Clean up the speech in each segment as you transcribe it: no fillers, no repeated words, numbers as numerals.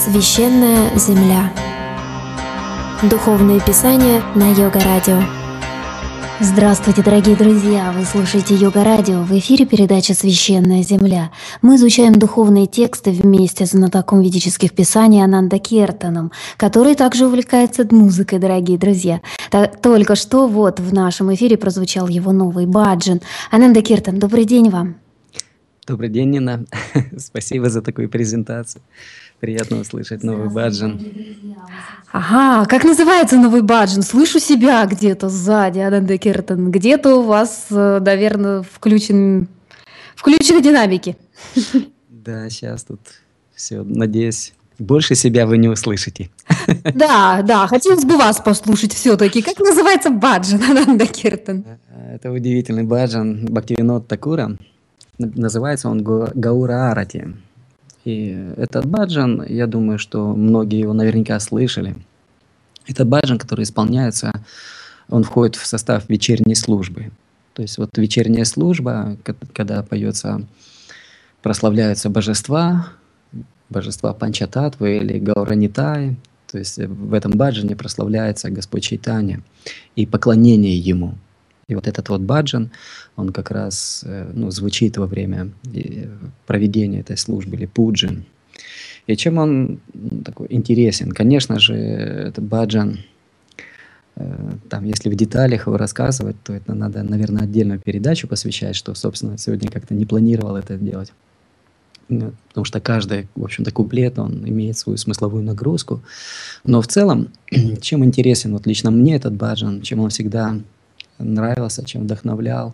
Священная земля. Духовные писания на Йога Радио. Здравствуйте, дорогие друзья! Вы слушаете Йога Радио. В эфире передача «Священная земля». Мы изучаем духовные тексты вместе с знатоком ведических писаний Ананда Киртаном, который также увлекается музыкой, дорогие друзья. Только что в нашем эфире прозвучал его новый баджан. Ананда Киртан, добрый день вам! Добрый день, Нина. Спасибо за такую презентацию. Приятно услышать новый баджан. Ага, как называется новый баджан? Слышу себя где-то сзади, Ананда Киртан. Где-то у вас, наверное, включены динамики. Да, сейчас тут все. Надеюсь, больше себя вы не услышите. Да, хотелось бы вас послушать все-таки. Как называется баджан, Ананда Киртан? Это удивительный баджан Бхактивинода Такура. Называется он Гаура Арати. И этот баджан, я думаю, что многие его наверняка слышали. Это баджан, который исполняется, он входит в состав вечерней службы. То есть вот вечерняя служба, когда поется, прославляются божества Панчататвы или Гауранитай. То есть в этом баджане прославляется Господь Чайтанья и поклонение Ему. И вот этот вот баджан, он как раз звучит во время проведения этой службы или пуджи. И чем он такой интересен? Конечно же, этот баджан, там, если в деталях его рассказывать, то это надо, наверное, отдельную передачу посвящать, что, собственно, сегодня как-то не планировал это делать. Потому что каждый, в общем-то, куплет, он имеет свою смысловую нагрузку. Но в целом, чем интересен вот лично мне этот баджан, чем он всегда нравился, чем вдохновлял,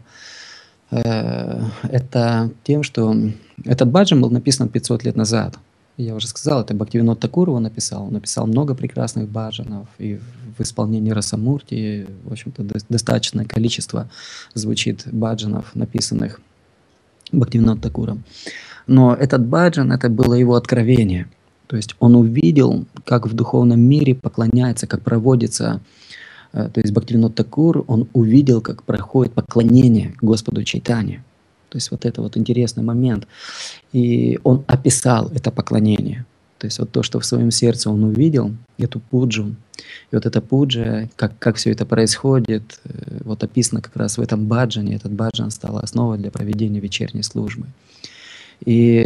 это тем, что этот баджан был написан 500 лет назад. Я уже сказал, это Бхактивинода Такур его написал. Он написал много прекрасных баджанов, и в исполнении Расамурти, в общем-то, достаточное количество звучит баджанов, написанных Бхактивинода Такуром. Но этот баджан, это было его откровение. То есть он увидел, как в духовном мире поклоняется, как проводится. То есть Бхактивинода Такур, он увидел, как проходит поклонение Господу Чайтанье. То есть вот это вот интересный момент. И он описал это поклонение. То есть вот то, что в своем сердце он увидел, эту пуджу. И вот эта пуджа, как все это происходит, вот описано как раз в этом баджане. Этот баджан стал основой для проведения вечерней службы. И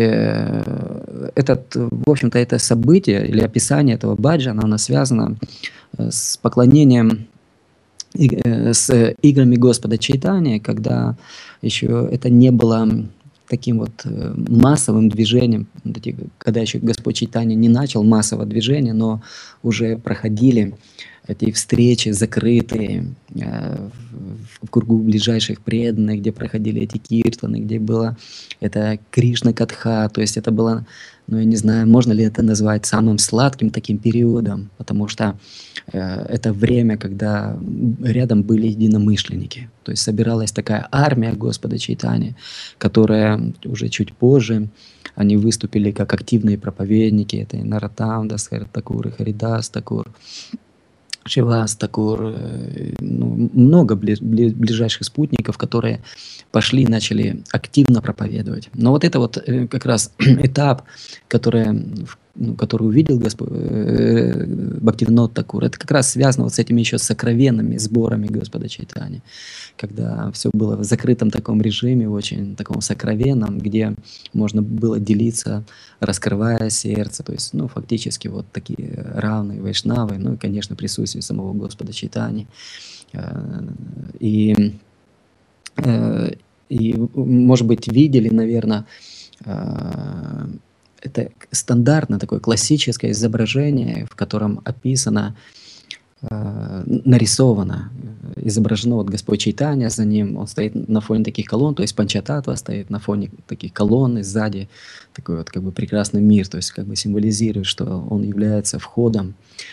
в общем-то, это событие или описание этого баджана, оно связано с поклонением, с играми Господа Чайтаньи, когда еще это не было таким вот массовым движением, когда еще Господь Чайтанья не начал массовое движение, но уже проходили эти встречи закрытые в кругу ближайших преданных, где проходили эти киртаны, где было это Кришна Катха, то есть это было, я не знаю, можно ли это назвать самым сладким таким периодом, потому что это время, когда рядом были единомышленники, то есть собиралась такая армия Господа Чайтаньи, которая уже чуть позже, они выступили как активные проповедники, это и Нароттам Дас Такур, и Харидас Такур, Шривас Такур, много ближайших спутников, которые пошли и начали активно проповедовать. Но вот это вот как раз этап, который увидел Бхактивинода Такур, это как раз связано вот с этими еще сокровенными сборами Господа Чайтаньи, когда все было в закрытом таком режиме, очень таком сокровенном, где можно было делиться, раскрывая сердце, то есть, фактически вот такие равные вайшнавы, и, конечно, присутствие самого Господа Чайтаньи. И, может быть, видели, наверное, это стандартное такое классическое изображение, в котором описано, нарисовано, изображено вот Господь Чайтанья, за ним он стоит на фоне таких колонн, то есть Панчататва стоит на фоне таких колонн, и сзади такой вот как бы прекрасный мир, то есть как бы символизирует, что он является входом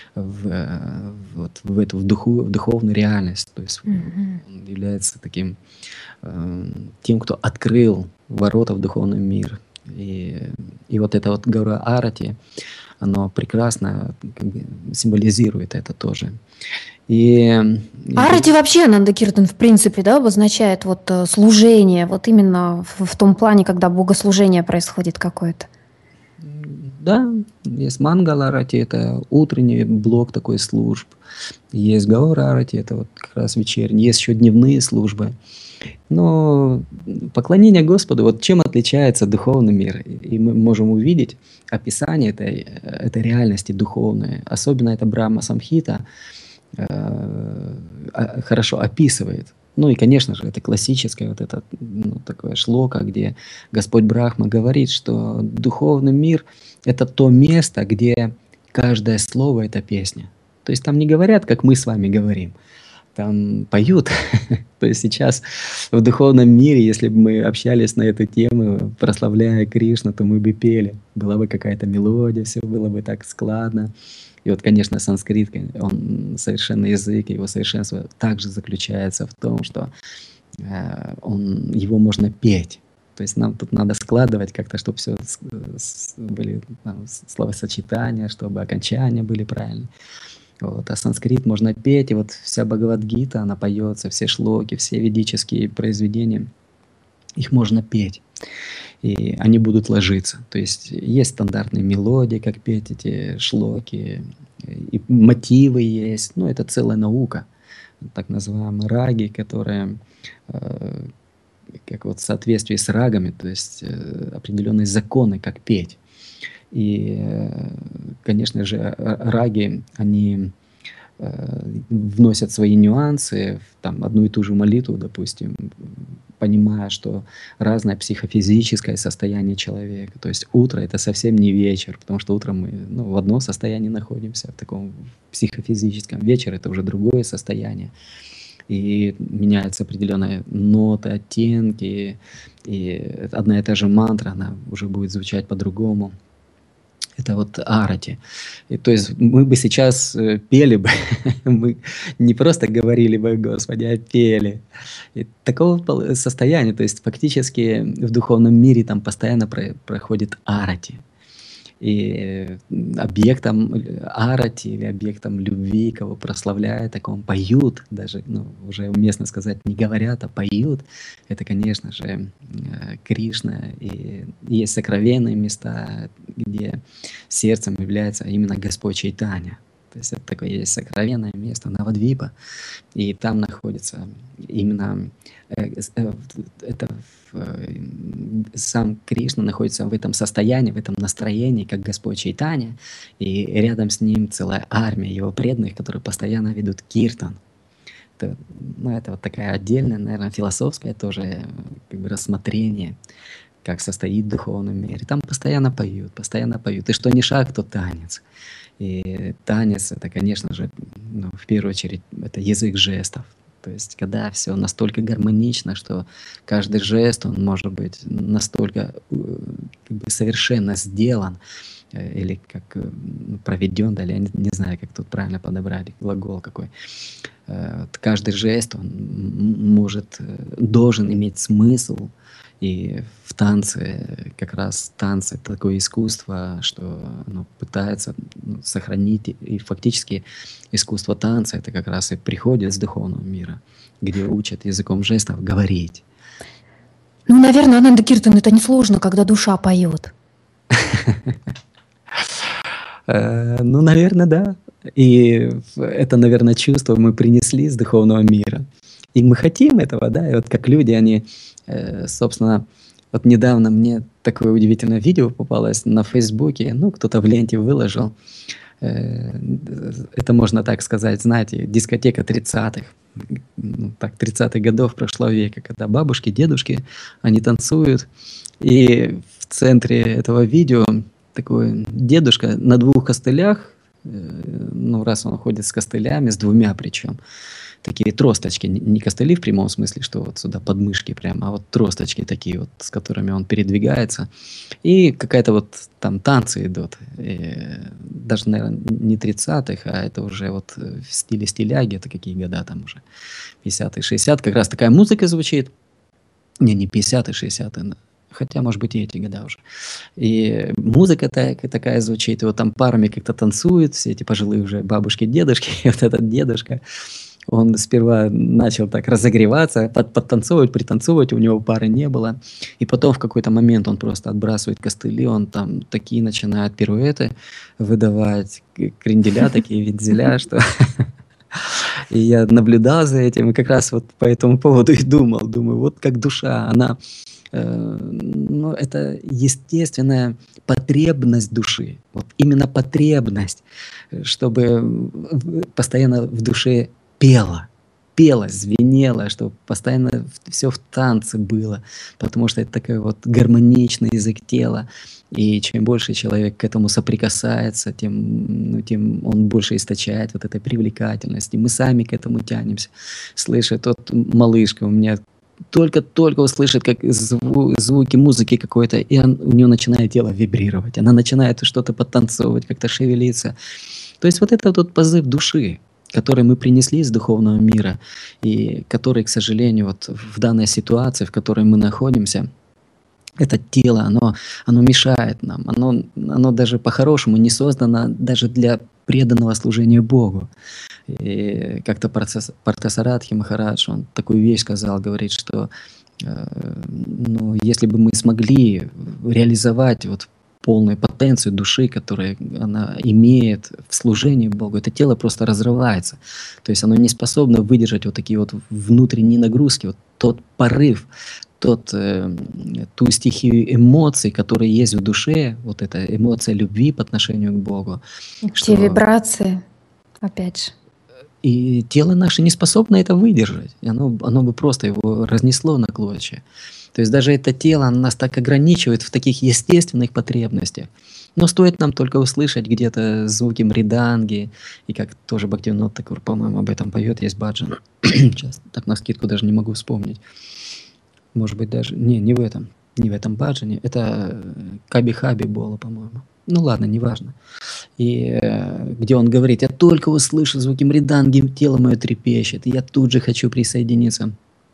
в духовную реальность, то есть он является таким тем, кто открыл ворота в духовный мир. И вот это вот Гаура Арати, оно прекрасно как бы символизирует это тоже. Арати вообще, Ананда Киртан, в принципе, да, обозначает вот служение, вот именно в том плане, когда богослужение происходит какое-то. Да, есть Мангала-арати, это утренний блок такой служб. Есть Гаура-арати, это вот как раз вечерний. Есть еще дневные службы. Но поклонение Господу, вот чем отличается духовный мир? И мы можем увидеть описание этой реальности духовной. Особенно это Брахма Самхита хорошо описывает. Ну и, конечно же, это классическое вот это такое шлока, где Господь Брахма говорит, что духовный мир – это то место, где каждое слово – это песня. То есть там не говорят, как мы с вами говорим, там поют. То есть сейчас в духовном мире, если бы мы общались на эту тему, прославляя Кришну, то мы бы пели. Была бы какая-то мелодия, все было бы так складно. И вот, конечно, санскрит, он совершенный язык, его совершенство также заключается в том, что его можно петь. То есть нам тут надо складывать как-то, чтобы все были словосочетания, чтобы окончания были правильные. Вот. А санскрит можно петь, и вот вся Бхагавад-гита, она поется, все шлоки, все ведические произведения, их можно петь. И они будут ложиться. То есть есть стандартные мелодии, как петь эти шлоки, и мотивы есть. Ну, это целая наука, так называемые раги, которые как вот в соответствии с рагами, то есть определенные законы, как петь. И, конечно же, раги, они вносят свои нюансы в там, одну и ту же молитву, допустим, понимая, что разное психофизическое состояние человека. То есть утро – это совсем не вечер, потому что утром мы в одном состоянии находимся, в таком психофизическом. Вечер – это уже другое состояние. И меняются определенные ноты, оттенки, и одна и та же мантра, она уже будет звучать по-другому. Это вот арати. И, то есть мы бы сейчас пели бы, мы не просто говорили бы Господи, а пели. И такого состояния, то есть фактически в духовном мире там постоянно проходит арати. И объектом арати или объектом любви, кого прославляют, таком поют, даже уже уместно сказать, не говорят, а поют, это, конечно же, Кришна. И есть сокровенные места, где сердцем является именно Господь Чайтанья. То есть это такое есть сокровенное место, Навадвипа, и там находится именно сам Кришна находится в этом состоянии, в этом настроении, как Господь Чайтанья, и рядом с ним целая армия его преданных, которые постоянно ведут киртан. Это вот такая отдельная, наверное, философское тоже как бы рассмотрение, как состоит духовный мир. И там постоянно поют, постоянно поют. И что ни шаг, то танец. И танец — это, конечно же, в первую очередь, это язык жестов. То есть когда все настолько гармонично, что каждый жест, он может быть настолько как бы совершенно сделан, или как проведен, да, или я не знаю, как тут правильно подобрать глагол какой. Каждый жест, он должен иметь смысл. И в танце, как раз танцы — это такое искусство, что пытается сохранить. И фактически искусство танца — это как раз и приходит с духовного мира, где учат языком жестов говорить. Ну, наверное, Ананда Киртан — это несложно, когда душа поет. Ну, наверное, да. И это, наверное, чувство мы принесли с духовного мира. И мы хотим этого, да, и вот как люди, они, собственно, вот недавно мне такое удивительное видео попалось на Фейсбуке, кто-то в ленте выложил, это можно так сказать, знаете, дискотека 30-х, 30-х годов прошлого века, когда бабушки, дедушки, они танцуют, и в центре этого видео такой дедушка на 2 костылях, раз он ходит с костылями, с 2 причем, такие тросточки, не костыли в прямом смысле, что вот сюда подмышки прямо, а вот тросточки такие вот, с которыми он передвигается. И какая-то вот там танцы идут. И даже, наверное, не 30-х, а это уже вот в стиле стиляги, это какие года там уже, 50-е, 60-е, как раз такая музыка звучит. Не 50-е, 60-е, хотя, может быть, и эти года уже. И музыка такая звучит, и вот там парами как-то танцуют, все эти пожилые уже бабушки, дедушки, и вот этот дедушка, Он сперва начал так разогреваться, подтанцовывать, пританцовывать, у него пары не было. И потом в какой-то момент он просто отбрасывает костыли, он там такие начинает пируэты выдавать, кренделя, такие вензеля, что... И я наблюдал за этим, и как раз вот по этому поводу и думаю, вот как душа, она, ну, это естественная потребность души, вот именно потребность, чтобы постоянно в душе пела, звенела, чтобы постоянно все в танце было, потому что это такой вот гармоничный язык тела, и чем больше человек к этому соприкасается, тем, ну, тем он больше источает вот этой привлекательности. Мы сами к этому тянемся. Слышит, тот малышка у меня только-только услышит как звуки музыки какой-то, и у нее начинает тело вибрировать, она начинает что-то подтанцовывать, как-то шевелиться. То есть вот это тот позыв души, который мы принесли из духовного мира, и который, к сожалению, вот в данной ситуации, в которой мы находимся, это тело, оно мешает нам, оно даже по-хорошему не создано даже для преданного служения Богу. И как-то Партасарадхи Махарадж, он такую вещь сказал, говорит, что ну, если бы мы смогли реализовать вот полную потенцию души, которую она имеет в служении Богу, это тело просто разрывается. То есть оно не способно выдержать вот такие вот внутренние нагрузки, вот тот порыв, ту стихию эмоций, которые есть в душе, вот эта эмоция любви по отношению к Богу. Те вибрации, опять же. И тело наше не способно это выдержать. И оно бы просто его разнесло на клочья. То есть даже это тело нас так ограничивает в таких естественных потребностях. Но стоит нам только услышать где-то звуки мриданги, и как тоже Бхактивинод Такур, по-моему, об этом поет, есть баджан. Сейчас так навскидку даже не могу вспомнить. Может быть, даже... Не в этом баджане. Это Каби-Хаби было, по-моему. Ну ладно, неважно. И где он говорит: я только услышу звуки мриданги, тело мое трепещет, и я тут же хочу присоединиться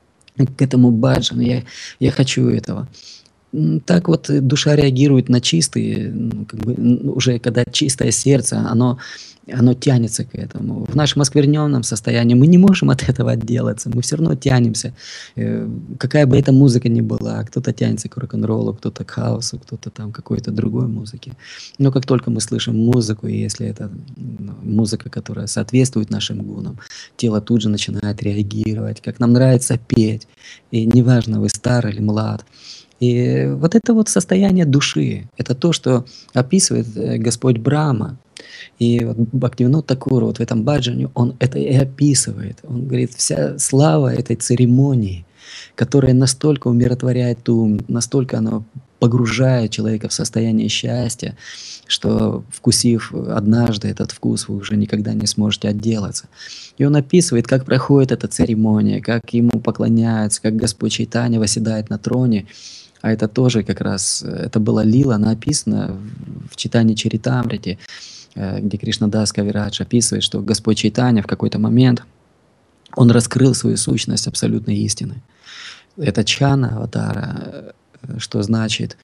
к этому баджану, я хочу этого. Так вот душа реагирует на чистые, ну, как бы, уже когда чистое сердце, оно тянется к этому. В нашем оскверненном состоянии мы не можем от этого отделаться, мы все равно тянемся. Какая бы эта музыка ни была, кто-то тянется к рок-н-роллу, кто-то к хаосу, кто-то там к какой-то другой музыке. Но как только мы слышим музыку, и если это музыка, которая соответствует нашим гунам, тело тут же начинает реагировать, как нам нравится петь. И неважно, вы стар или млад. И вот это вот состояние души, это то, что описывает Господь Брахма. И вот Бхактивинод Такур вот в этом баджане, он это и описывает. Он говорит, вся слава этой церемонии, которая настолько умиротворяет ум, настолько она погружает человека в состояние счастья, что, вкусив однажды этот вкус, вы уже никогда не сможете отделаться. И он описывает, как проходит эта церемония, как ему поклоняются, как Господь Чайтанья восседает на троне. А это тоже как раз, это была лила, она описана в читании Чаритамрити, где Кришнадас Кавирадж описывает, что Господь Чайтанья в какой-то момент, он раскрыл свою сущность абсолютной истины. Это чхана аватара, что значит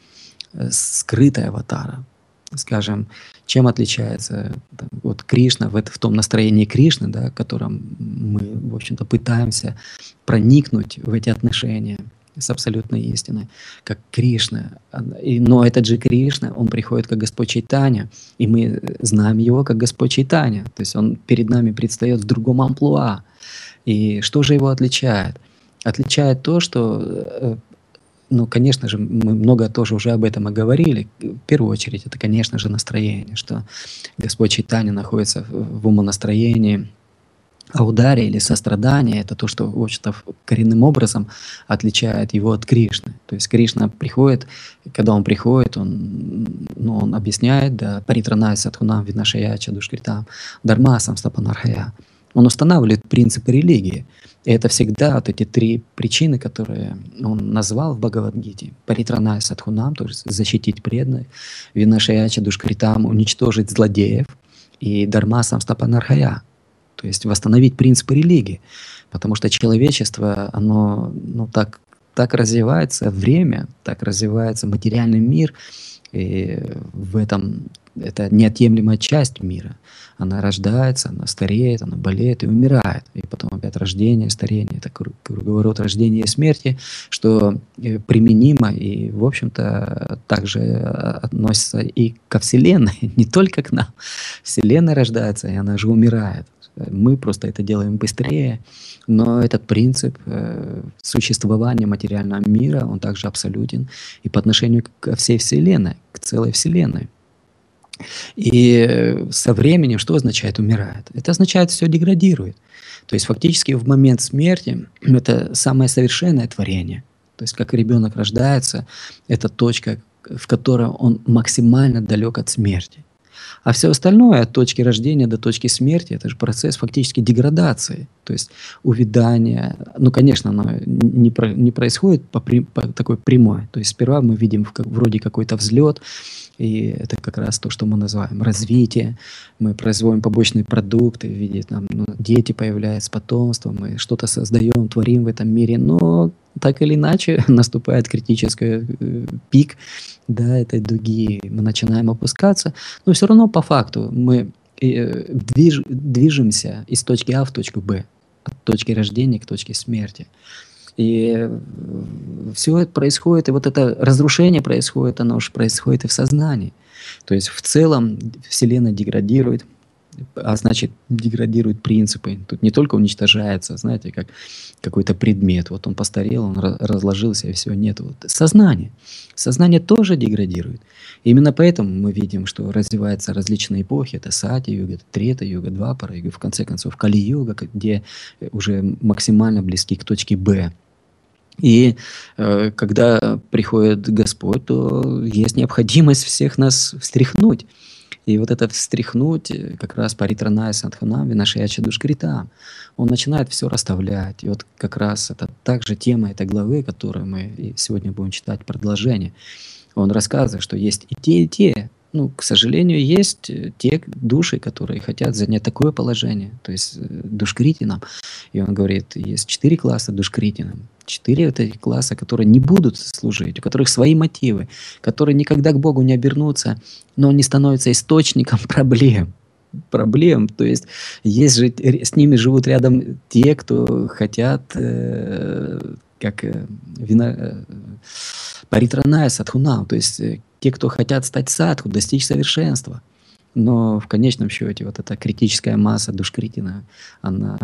скрытая аватара. Скажем, чем отличается вот Кришна в том настроении Кришны, да, в котором мы, в общем-то, пытаемся проникнуть в эти отношения с абсолютной истиной, как Кришна. Но этот же Кришна, он приходит как Господь Чайтанья, и мы знаем его как Господь Чайтанья. То есть он перед нами предстает в другом амплуа. И что же его отличает? Отличает то, что, ну, конечно же, мы много тоже уже об этом и говорили. В первую очередь, это, конечно же, настроение, что Господь Чайтанья находится в умонастроении, аудария или сострадание — это то, что, в общем-то, коренным образом отличает его от Кришны. То есть Кришна приходит, когда он приходит, он объясняет, да, паритранай садхунам виднашаяча душкритам дармасам стапанархая. Он устанавливает принципы религии. И это всегда вот эти три причины, которые он назвал в Бхагавад-гите. Паритранай садхунам, то есть защитить преданных, виднашаяча душкритам, уничтожить злодеев, и дармасам стапанархая, то есть восстановить принципы религии. Потому что человечество, оно так развивается время, так развивается материальный мир, и в этом это неотъемлемая часть мира. Она рождается, она стареет, она болеет и умирает. И потом опять рождение, старение. Это круговорот рождения и смерти, что применимо и, в общем-то, также относится и ко Вселенной, не только к нам. Вселенная рождается, и она же умирает. Мы просто это делаем быстрее, но этот принцип существования материального мира, он также абсолютен и по отношению ко всей Вселенной, к целой Вселенной. И со временем что означает умирает? Это означает все деградирует. То есть фактически в момент смерти это самое совершенное творение. То есть как ребенок рождается, это точка, в которой он максимально далек от смерти. А все остальное от точки рождения до точки смерти это же процесс фактически деградации, то есть увядания. Ну, конечно, оно не происходит по такой прямой. То есть сперва мы видим вроде какой-то взлет, и это как раз то, что мы называем развитие. Мы производим побочные продукты в виде дети появляются, потомство, мы что-то создаем, творим в этом мире, но так или иначе наступает критический пик, да, этой дуги, мы начинаем опускаться, но все равно по факту мы движемся из точки А в точку Б, от точки рождения к точке смерти. И все это происходит, и вот это разрушение происходит, оно уж происходит и в сознании. То есть в целом Вселенная деградирует, а значит деградируют принципы. Тут не только уничтожается, знаете, как какой-то предмет. Вот он постарел, он разложился, и все, нет. Вот сознание. Сознание тоже деградирует. И именно поэтому мы видим, что развиваются различные эпохи. Это Сати-юга, это Трета-юга, Двапара-юга, в конце концов Кали-юга, где уже максимально близки к точке Б. И когда приходит Господь, то есть необходимость всех нас встряхнуть. И вот это встряхнуть, как раз паритраная садханам, винашияча душкрита, он начинает все расставлять. И вот как раз это также тема этой главы, которую мы сегодня будем читать продолжение. Он рассказывает, что есть и те, и те. Ну, к сожалению, есть те души, которые хотят занять такое положение, то есть душкритинам. И он говорит, есть 4 класса душкритинам. 4 это класса, которые не будут служить, у которых свои мотивы, которые никогда к Богу не обернутся, но они становятся источником проблем. То есть же с ними живут рядом те, кто хотят, паритраная садхунам, то есть те, кто хотят стать садху, достичь совершенства. Но в конечном счете вот эта критическая масса душкритина, она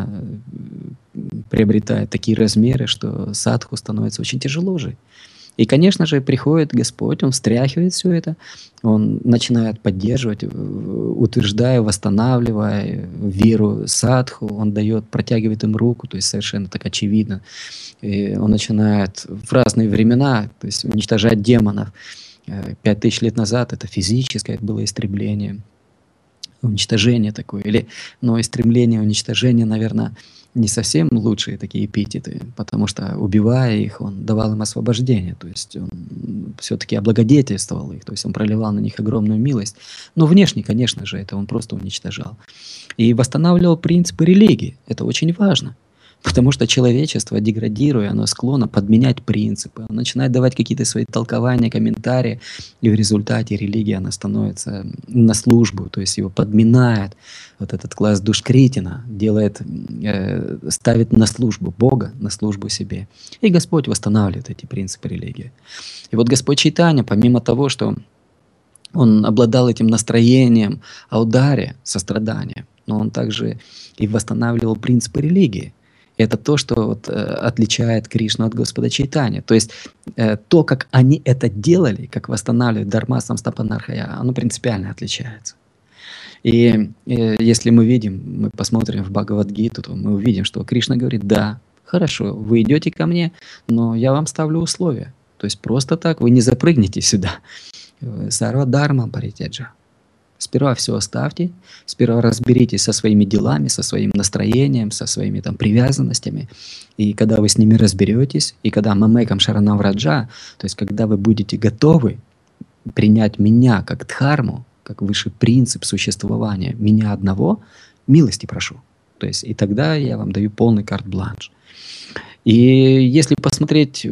приобретает такие размеры, что садху становится очень тяжело жить. И, конечно же, приходит Господь, Он встряхивает все это, Он начинает поддерживать, утверждая, восстанавливая веру садху, Он дает, протягивает им руку, то есть совершенно так очевидно. И Он начинает в разные времена, то есть уничтожать демонов. 5000 лет назад это физическое было истребление, уничтожение такое, но стремление, уничтожение, наверное, не совсем лучшие такие эпитеты, потому что, убивая их, он давал им освобождение, то есть он все-таки облагодетельствовал их, то есть он проливал на них огромную милость. Но внешне, конечно же, это он просто уничтожал. И восстанавливал принципы религии. Это очень важно. Потому что человечество, деградируя, оно склонно подменять принципы, оно начинает давать какие-то свои толкования, комментарии, и в результате религия, она становится на службу, то есть его подминает. Вот этот класс душкритина ставит на службу Бога, на службу себе. И Господь восстанавливает эти принципы религии. И вот Господь Чайтанья, помимо того, что Он обладал этим настроением аудария, сострадания, но Он также и восстанавливал принципы религии. Это то, что отличает Кришну от Господа Чайтаньи. То есть то, как они это делали, как восстанавливают Дharma Samsthapanarхая, оно принципиально отличается. И если мы посмотрим в Бхагавад-гиту, то мы увидим, что Кришна говорит, да, хорошо, вы идете ко мне, но я вам ставлю условия. То есть просто так вы не запрыгнете сюда. Сарва Дharma Паритяджа. Сперва все оставьте, сперва разберитесь со своими делами, со своим настроением, со своими привязанностями. И когда вы с ними разберетесь, и когда мамекам шаранам враджа, то есть когда вы будете готовы принять меня как дхарму, как высший принцип существования, меня одного, милости прошу. То есть и тогда я вам даю полный карт-бланш. И если посмотреть,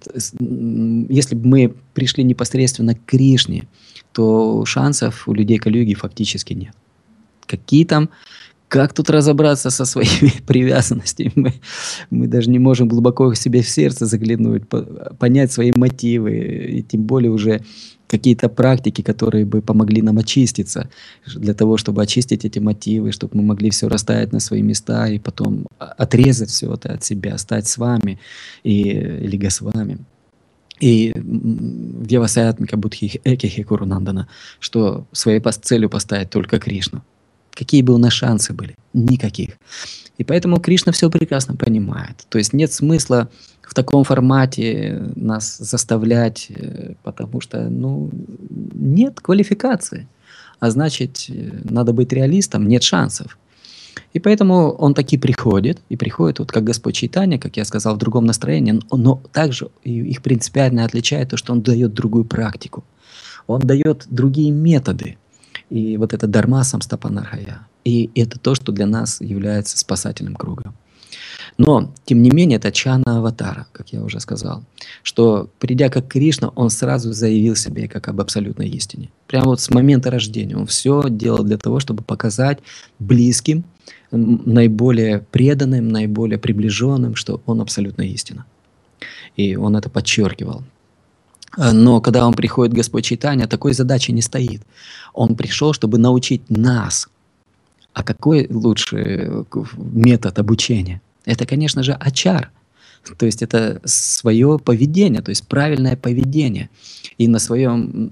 если бы мы пришли непосредственно к Кришне, то шансов у людей Кали-юги фактически нет. Какие там, как тут разобраться со своими привязанностями? Мы даже не можем глубоко себе в сердце заглянуть, понять свои мотивы, и тем более уже какие-то практики, которые бы помогли нам очиститься, для того, чтобы очистить эти мотивы, чтобы мы могли все расставить на свои места и потом отрезать все это от себя, стать с вами или Госвами. И Вьявасаятмика Будхи Экихи Курунандана, что своей целью поставить только Кришну. Какие бы у нас шансы были? Никаких. И поэтому Кришна все прекрасно понимает. То есть нет смысла в таком формате нас заставлять, потому что, нет квалификации. А значит, надо быть реалистом, нет шансов. И поэтому он таки приходит, вот как Господь Чайтанья, как я сказал, в другом настроении, но также их принципиально отличает то, что он дает другую практику. Он дает другие методы. И вот это Дharma Samstapanarhaya. И это то, что для нас является спасательным кругом. Но, тем не менее, это чана аватара, как я уже сказал, что, придя как Кришна, он сразу заявил себе как об абсолютной истине. Прямо вот с момента рождения он все делал для того, чтобы показать близким, наиболее преданным, наиболее приближенным, что он абсолютная истина. И он это подчеркивал. Но когда он приходит, Господь Чайтанья, такой задачи не стоит. Он пришел, чтобы научить нас. А какой лучший метод обучения? Это, конечно же, ачар. То есть это свое поведение, то есть правильное поведение. И на своем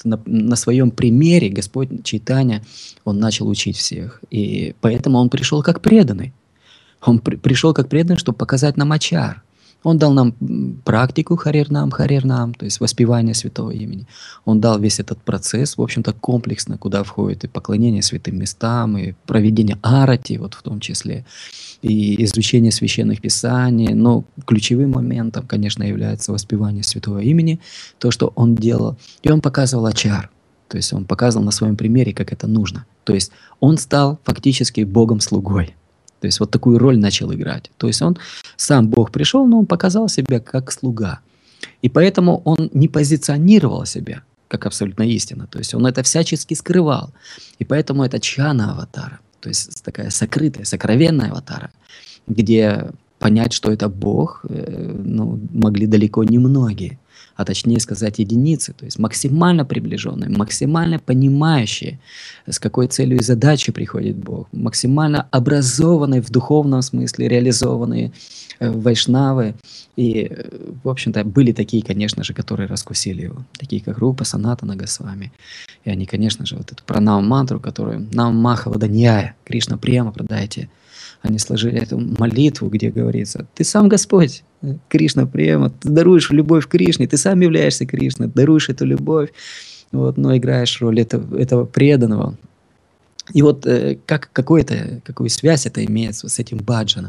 примере Господь Чайтанья, он начал учить всех. И поэтому он пришел как преданный. Он пришел как преданный, чтобы показать нам ачар. Он дал нам практику Харирнам, то есть воспевание святого имени. Он дал весь этот процесс, в общем-то, комплексно, куда входит и поклонение святым местам, и проведение арати, вот в том числе, и изучение священных писаний. Но ключевым моментом, конечно, является воспевание святого имени, то, что он делал. И он показывал ачар, то есть он показывал на своем примере, как это нужно. То есть он стал фактически Богом-слугой. То есть вот такую роль начал играть. То есть он сам Бог пришел, но он показал себя как слуга. И поэтому он не позиционировал себя как абсолютная истина. То есть он это всячески скрывал. И поэтому это чана аватара. То есть такая сокрытая, сокровенная аватара, где понять, что это Бог, могли далеко не многие. А точнее сказать единицы, то есть максимально приближенные, максимально понимающие, с какой целью и задачей приходит Бог, максимально образованные в духовном смысле, реализованные вайшнавы. И, в общем-то, были такие, конечно же, которые раскусили его, такие как Рупа, Санатана Госвами. И они, конечно же, вот эту пранам-мантру, которую нам Махаваданьяя, Кришна Према продайте, они сложили эту молитву, где говорится: «Ты сам Господь, Кришна Према, ты даруешь любовь Кришне, ты сам являешься Кришной, даруешь эту любовь, но играешь роль этого преданного». И вот какую связь это имеет с этим баджаном?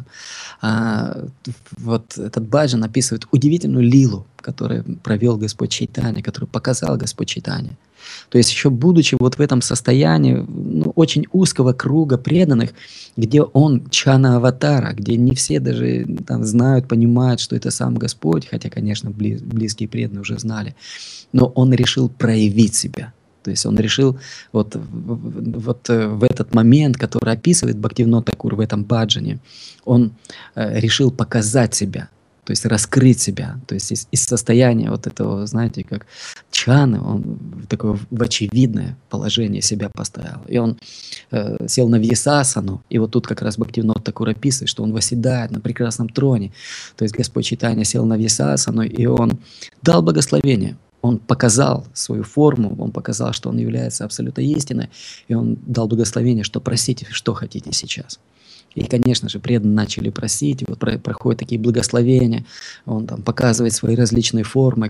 Вот этот баджан описывает удивительную лилу, которую провел Господь Чайтанья, которую показал Господь Чайтанья. То есть еще будучи вот в этом состоянии очень узкого круга преданных, где он чана аватара, где не все даже там знают, понимают, что это сам Господь, хотя, конечно, близкие преданные уже знали, но он решил проявить себя. То есть он решил вот в этот момент, который описывает Бхактивинод Такур в этом баджане, он решил показать себя, то есть раскрыть себя, то есть из состояния вот этого, знаете, как чаны, он такое в очевидное положение себя поставил. И он сел на вьясасану, и вот тут как раз Бхактивинод Такур описывает, что он восседает на прекрасном троне. То есть Господь Чайтанья сел на вьясасану, и он дал благословение. Он показал свою форму, он показал, что он является абсолютной истиной, и он дал благословение, что просите, что хотите сейчас. И, конечно же, преданные начали просить, и вот проходят такие благословения, он там показывает свои различные формы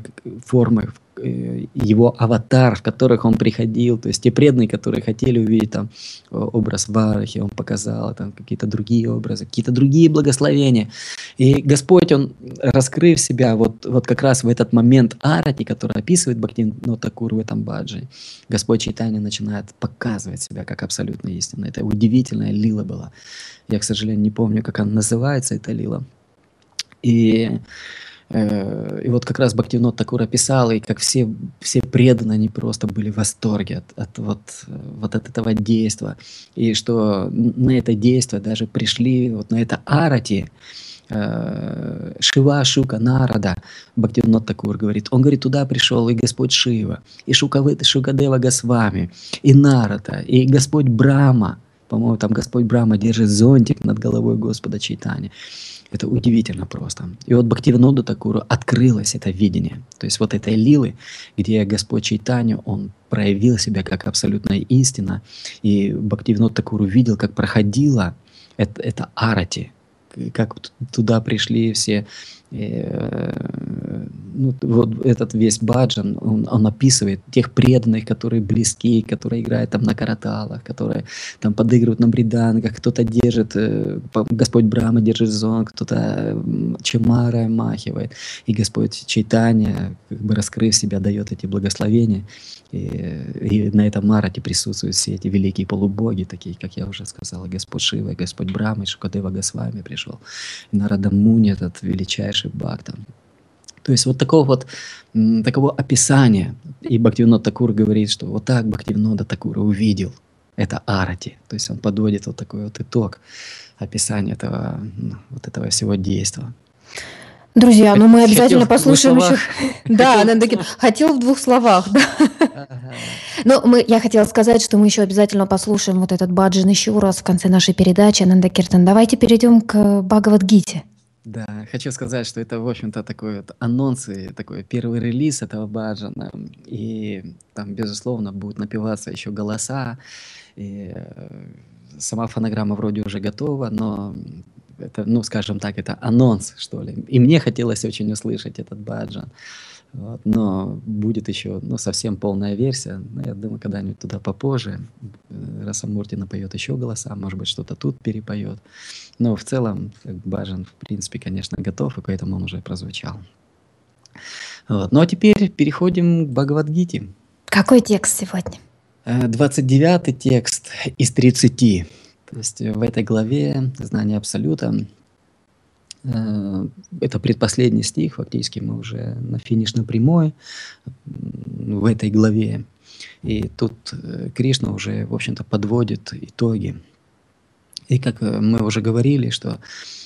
его аватар, в которых он приходил, то есть те преданные, которые хотели увидеть там образ Варахи, он показал там какие-то другие образы, какие-то другие благословения. И Господь, он, раскрыв себя вот как раз в этот момент арати, который описывает Бхактивинод Такур в этом баджи, Господь Чайтанья начинает показывать себя как абсолютно истинно. Это удивительная лила была. Я, к сожалению, не помню, как она называется, эта лила. И, и вот как раз Бхактивинод Такур описал, и как все преданные, они просто были в восторге вот от этого действия. И что на это действие даже пришли, вот на это арати, Шива, Шука, Нарада, Бхактивинод Такур говорит. Он говорит, туда пришел и Господь Шива, и Шукадева Госвами, и Нарада, и Господь Брахма. По-моему, там Господь Брахма держит зонтик над головой Господа Чайтани. Это удивительно просто. И вот Бхактивиноду Такуру открылось это видение. То есть вот этой лилы, где Господь Чайтанья, он проявил себя как абсолютная истина. И Бхактивинод Такур увидел, как проходила это арати, как туда пришли все. Ну, вот этот весь баджан, он описывает тех преданных, которые близки, которые играют там на караталах, которые там подыгрывают на бриданках, кто-то держит, Господь Брахма держит зон, кто-то чамара махивает, и Господь Чайтанья, как бы раскрыв себя, дает эти благословения, и на этом арате присутствуют все эти великие полубоги, такие, как я уже сказал, Господь Шива, Господь Брахма, и Шукадева Госвами пришел, и Нарада Муни, этот величайший бхакта. То есть вот такого описания. И Бхактивинод Такур говорит, что вот так Бхактивинода Такура увидел это арати. То есть он подводит вот такой вот итог описания этого всего действия. Друзья, ну мы обязательно послушаем еще. Да, хотел в 2 словах, да. Но я хотела сказать, что мы еще обязательно послушаем вот этот баджан еще раз в конце нашей передачи Ананда Киртан. Давайте перейдем к Бхагавад-гите. Да, хочу сказать, что это, в общем-то, такой вот анонс и такой первый релиз этого баджана. И там, безусловно, будут напеваться еще голоса. И сама фонограмма вроде уже готова, но это, ну, скажем так, это анонс, что ли. И мне хотелось очень услышать этот баджан. Вот, но будет еще, ну, совсем полная версия. Но я думаю, когда-нибудь туда попозже Расамурти напоет еще голоса, может быть, что-то тут перепоет. Но в целом баджан, в принципе, конечно, готов, и поэтому он уже прозвучал. Вот. Ну а теперь переходим к Бхагавад-гите. Какой текст сегодня? 29-й текст из 30. То есть в этой главе «Знание Абсолюта» это предпоследний стих, фактически мы уже на финишной прямой в этой главе. И тут Кришна уже, в общем-то, подводит итоги. И как мы уже говорили, что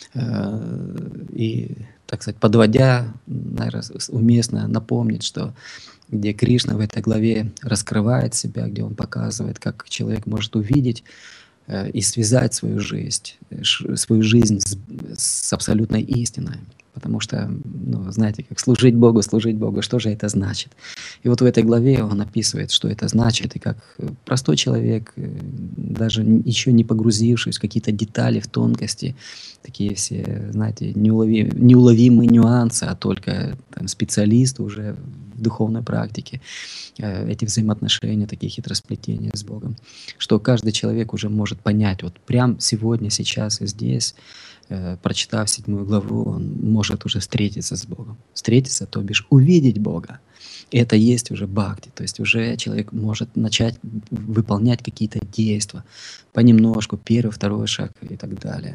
и, так сказать, подводя, наверное, уместно напомнить, что где Кришна в этой главе раскрывает себя, где он показывает, как человек может увидеть и связать свою жизнь с абсолютной истиной. Потому что, ну, знаете, как служить Богу, что же это значит? И вот в этой главе он описывает, что это значит, и как простой человек, даже еще не погрузившись в какие-то детали, в тонкости, такие все, знаете, неуловимые нюансы, а только там, специалист уже в духовной практике, эти взаимоотношения, такие хитросплетения с Богом, что каждый человек уже может понять, вот прям сегодня, сейчас и здесь, прочитав 7 главу, он может уже встретиться с Богом. Встретиться, то бишь увидеть Бога. И это есть уже бхакти. То есть уже человек может начать выполнять какие-то действия понемножку, первый, второй шаг и так далее.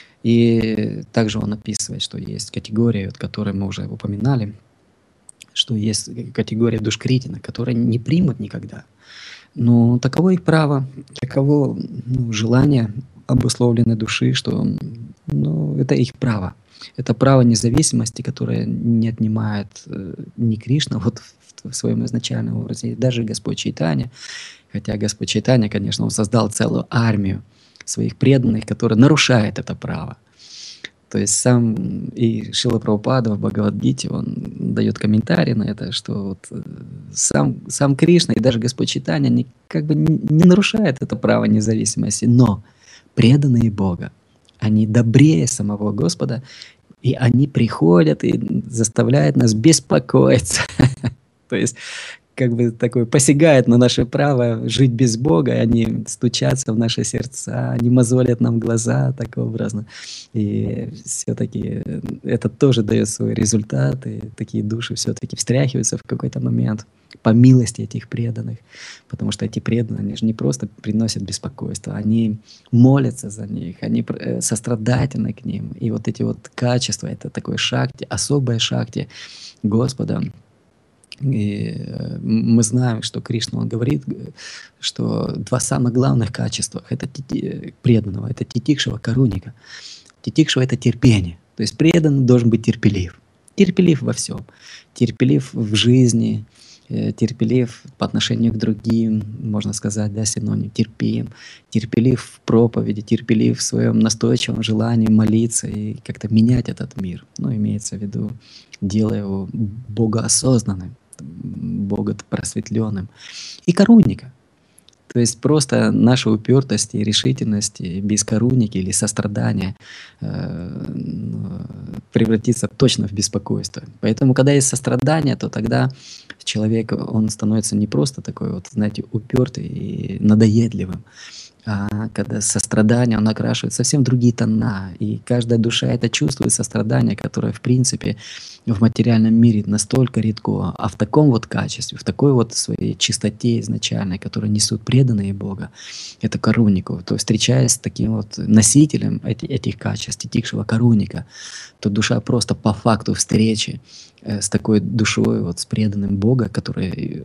И также он описывает, что есть категория, вот, которую мы уже упоминали, что есть категория душкритина, которая не примут никогда. Но таково их право, таково желание обусловленной души, что это их право. Это право независимости, которое не отнимает ни Кришна вот в своем изначальном образе, даже Господь Чайтанья. Хотя Господь Чайтанья, конечно, он создал целую армию своих преданных, которые нарушают это право. То есть сам и Шрила Прабхупада в Бхагавад-гите, он дает комментарий на это, что вот сам Кришна и даже Господь Чайтанья они как бы не нарушают это право независимости, но преданные Бога, они добрее самого Господа, и они приходят и заставляют нас беспокоиться. То есть как бы такое посягает на наше право жить без Бога, они стучатся в наши сердца, они мозолят нам глаза, так образно. И все-таки это тоже дает свой результат, и такие души все-таки встряхиваются в какой-то момент. по милости этих преданных, потому что эти преданные, они же не просто приносят беспокойство, они молятся за них, они сострадательны к ним. И вот эти вот качества, это такое шакти, особое шакти Господа. И мы знаем, что Кришна, он говорит, что два самых главных качества это преданного, это титикшава каруника. Титикшава — это терпение. То есть преданный должен быть терпелив. Терпелив во всем. Терпелив в жизни, терпелив по отношению к другим, можно сказать, да, синоним, терпим. Терпелив в проповеди, терпелив в своем настойчивом желании молиться и как-то менять этот мир. Ну, имеется в виду, делая его богоосознанным, богопросветленным. И каруника. То есть просто наша упертость и решительность без каруники или сострадания превратится точно в беспокойство. Поэтому, когда есть сострадание, то тогда человек, он становится не просто такой вот, знаете, упертый и надоедливым, а когда сострадание, он окрашивает совсем другие тона. И каждая душа это чувствует сострадание, которое, в принципе, в материальном мире настолько редко, а в таком вот качестве, в такой вот своей чистоте изначальной, которую несут преданные Бога, это карунику. То встречаясь с таким вот носителем этих качеств, титикшава каруника, то душа просто по факту встречи с такой душой, вот с преданным Бога, который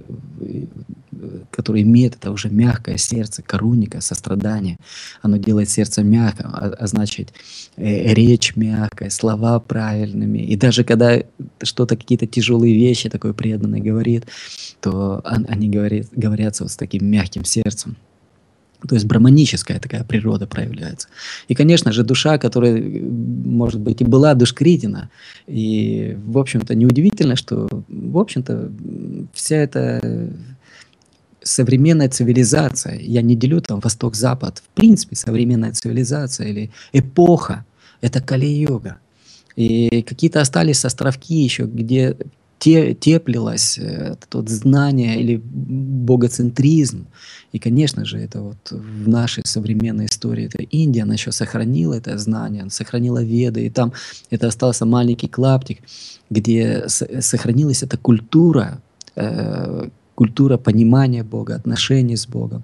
имеет это уже мягкое сердце, каруника, сострадание. Оно делает сердце мягким, а значит, речь мягкая, слова правильными. И даже когда что-то, какие-то тяжелые вещи такой преданный говорит, то они говорятся вот с таким мягким сердцем. То есть браманическая такая природа проявляется. И, конечно же, душа, которая, может быть, и была душкритина, и, в общем-то, неудивительно, что, в общем-то, вся эта современная цивилизация, я не делю там Восток-Запад, в принципе, современная цивилизация или эпоха, это Кали-йога. И какие-то остались островки еще, где теплилось тот знание или богоцентризм. И, конечно же, это вот в нашей современной истории, это Индия, она еще сохранила это знание, сохранила Веды, и там это остался маленький клаптик, где сохранилась эта культура, культура понимания Бога, отношений с Богом.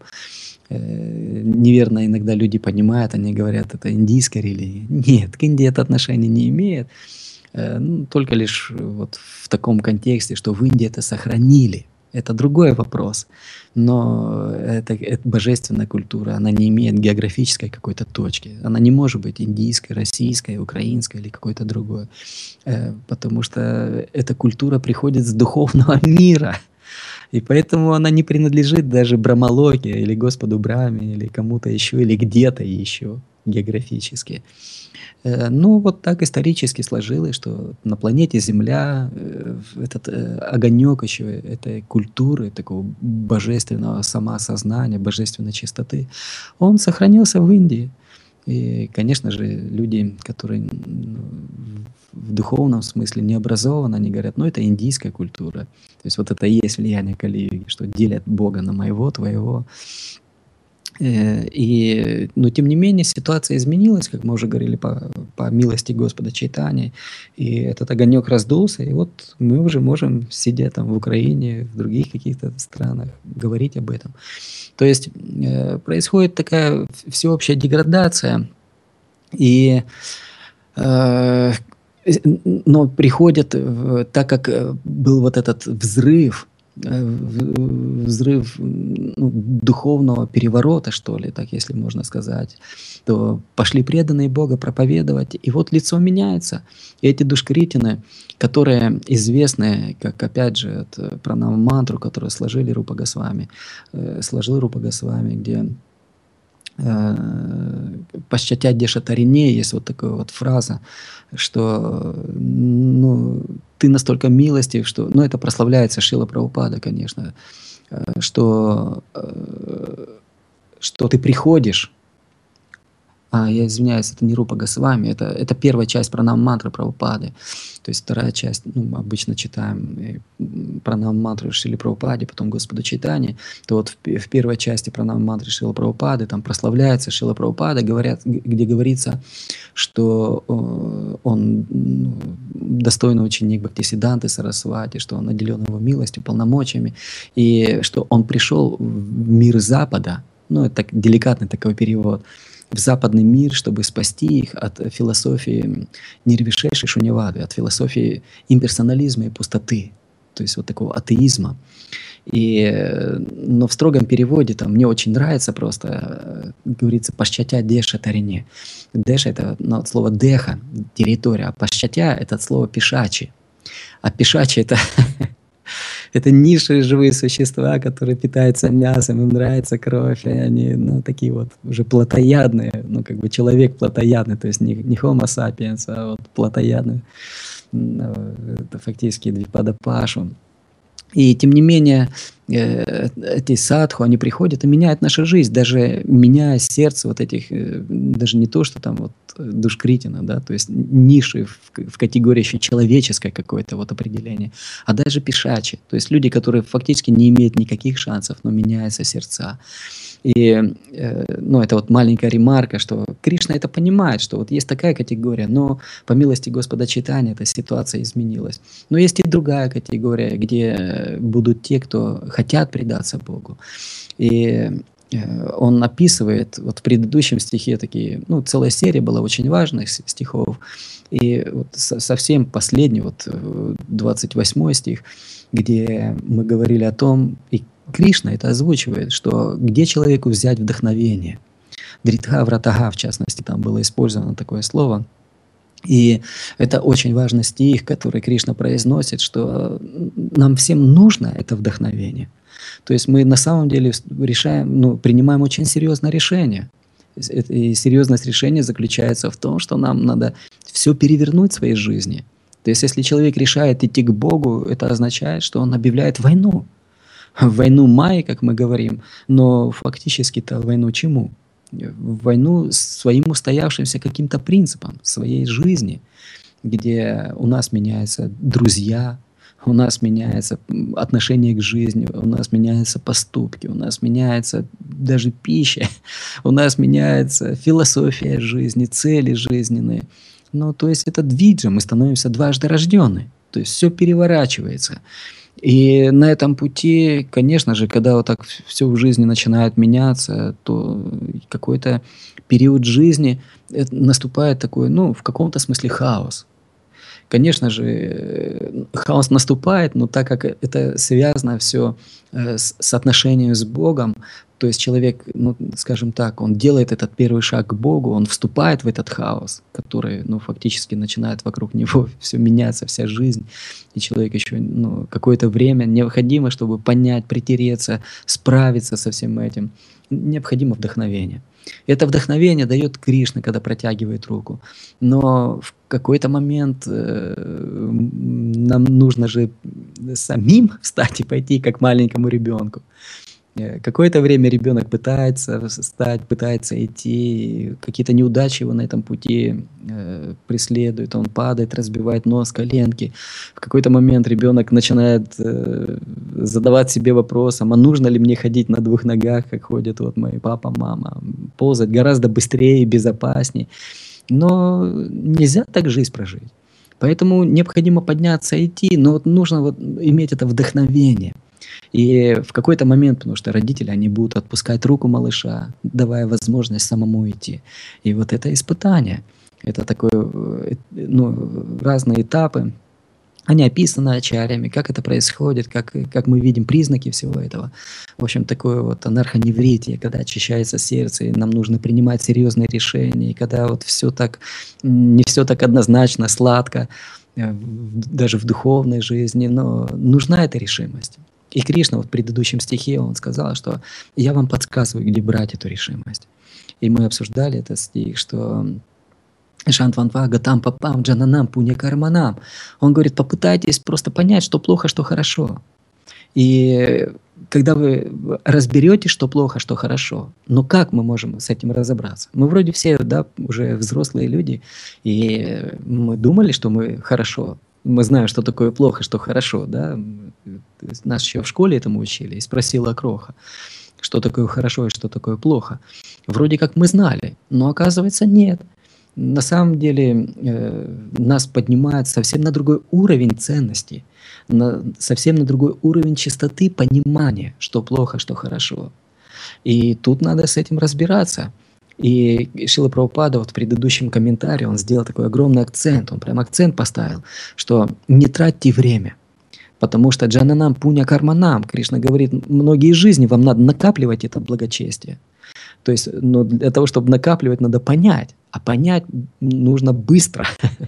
Неверно иногда люди понимают, они говорят, это индийская религия. Нет, к Индии это отношение не имеет. Только лишь вот в таком контексте, что в Индии это сохранили. Это другой вопрос. Но это божественная культура, она не имеет географической какой-то точки. Она не может быть индийской, российской, украинской или какой-то другой. Потому что эта культура приходит с духовного мира. И поэтому она не принадлежит даже Брамалоке или Господу Браме, или кому-то еще, или где-то еще географически. Ну, вот так исторически сложилось, что на планете Земля этот огонек еще этой культуры, такого божественного самоосознания, божественной чистоты, он сохранился в Индии. И, конечно же, люди, которые в духовном смысле не образованы, они говорят, ну, это индийская культура. То есть вот это и есть влияние Кали-юги, что делят Бога на моего, твоего. Но тем не менее ситуация изменилась, как мы уже говорили, по милости Господа Чайтаньи, и этот огонек раздулся, и вот мы уже можем, сидя там в Украине, в других каких-то странах, говорить об этом. То есть происходит такая всеобщая деградация, но приходит, так как был вот этот взрыв духовного переворота, что ли, так если можно сказать, то пошли преданные Бога проповедовать, и вот лицо меняется. И эти душкритины, которые известны, как опять же пранама-мантру, которую сложил Рупа Госвами, где «Пашчатядья шатарине» есть вот такая вот фраза, что ты настолько милостив, что, это прославляется Шрила Прабхупада, конечно, что ты приходишь я извиняюсь, это не Рупа Госвами, это первая часть пранам-мантры Прабхупады. То есть вторая часть, ну, мы обычно читаем пранам-мантру Шрилы Прабхупаде, потом Господу Чайтанье. То вот в первой части пранам-мантры Шрилы Прабхупады там прославляется Шрила Прабхупада, где говорится, что он достойный ученик Бхактисиданты Сарасвати, что он наделен его милостью, полномочиями, и что он пришел в мир Запада, ну, это так, деликатный такой перевод, в западный мир, чтобы спасти их от философии нирвишеши шуньявады, от философии имперсонализма и пустоты, то есть вот такого атеизма. Но в строгом переводе там мне очень нравится просто, говорится, «пашчатя деша тарине». Деша — это от слова «деха», территория, а «пашчатя» — это от слова «пешачи». А пешачи — это это низшие живые существа, которые питаются мясом, им нравится кровь, и они, ну, такие вот уже плотоядные, ну, как бы человек плотоядный, то есть не homo sapiens, а вот плотоядный, это фактически Двипада Пашу. И тем не менее, эти садху, они приходят и меняют нашу жизнь, даже меняя сердце вот этих, даже не то, что там вот душкритина, да, то есть ниши в категории еще человеческое какое-то вот определение, а даже пешачи, то есть люди, которые фактически не имеют никаких шансов, но меняются сердца. И, ну, это вот маленькая ремарка, что Кришна это понимает, что вот есть такая категория, но по милости Господа Чайтаньи эта ситуация изменилась. Но есть и другая категория, где будут те, кто хотят предаться Богу. И он описывает, вот в предыдущем стихе такие, ну, целая серия была очень важных стихов, и вот совсем последний, вот 28 стих, где мы говорили о том, и Кришна это озвучивает, что где человеку взять вдохновение. Дритха вратага, в частности, там было использовано такое слово. И это очень важный стих, который Кришна произносит, что нам всем нужно это вдохновение. То есть мы на самом деле решаем, ну, принимаем очень серьезное решение. И серьезность решения заключается в том, что нам надо все перевернуть в своей жизни. То есть если человек решает идти к Богу, это означает, что он объявляет войну. Войну Майи, как мы говорим, но фактически-то войну чему? Войну своим устоявшимся каким-то принципам своей жизни, где у нас меняются друзья, у нас меняется отношение к жизни, у нас меняются поступки, у нас меняется даже пища, у нас меняется философия жизни, цели жизненные. Ну, то есть это двиджа, мы становимся дважды рожденные, то есть все переворачивается. И на этом пути, конечно же, когда вот так все в жизни начинает меняться, то какой-то период жизни наступает такой, ну, в каком-то смысле хаос. Конечно же, хаос наступает, но так как это связано все с отношением с Богом, то есть человек, ну, скажем так, он делает этот первый шаг к Богу, он вступает в этот хаос, который, ну, фактически начинает вокруг него все меняться, вся жизнь, и человек еще, ну, какое-то время необходимо, чтобы понять, притереться, справиться со всем этим, необходимо вдохновение. Это вдохновение дает Кришна, когда протягивает руку. Но в какой-то момент нам нужно же самим встать и пойти, как маленькому ребенку. Какое-то время ребенок пытается встать, пытается идти, какие-то неудачи его на этом пути преследуют, он падает, разбивает нос, коленки. В какой-то момент ребенок начинает задавать себе вопросом, а нужно ли мне ходить на двух ногах, как ходят вот мои папа, мама, ползать гораздо быстрее и безопаснее. Но нельзя так жизнь прожить. Поэтому необходимо подняться и идти, но вот нужно вот иметь это вдохновение. И в какой-то момент, потому что родители, они будут отпускать руку малыша, давая возможность самому идти. И вот это испытание, это такое, ну, разные этапы, они описаны ачарьями, как это происходит, как мы видим признаки всего этого. В общем, такое вот анархоневритие, когда очищается сердце, и нам нужно принимать серьезные решения, и когда вот все так, не все так однозначно, сладко, даже в духовной жизни, но нужна эта решимость. И Кришна вот в предыдущем стихе, он сказал, что я вам подсказываю, где брать эту решимость. И мы обсуждали этот стих, что Шантванва гатам папам джананам пуня карманам. Он говорит, попытайтесь просто понять, что плохо, что хорошо. И когда вы разберете, что плохо, что хорошо, но как мы можем с этим разобраться? Мы вроде все, да, уже взрослые люди, и мы думали, что мы хорошо, мы знаем, что такое плохо, что хорошо, да. Нас еще в школе этому учили, и спросила Кроха, что такое хорошо и что такое плохо. Вроде как мы знали, но оказывается нет. На самом деле нас поднимает совсем на другой уровень ценностей, совсем на другой уровень чистоты понимания, что плохо, что хорошо. И тут надо с этим разбираться. И Шрила Прабхупада вот в предыдущем комментарии, он сделал такой огромный акцент, он прям акцент поставил, что не тратьте время. Потому что джананам пуня карманам, Кришна говорит, многие жизни вам надо накапливать это благочестие. То есть, но для того, чтобы накапливать, надо понять. А понять нужно быстро.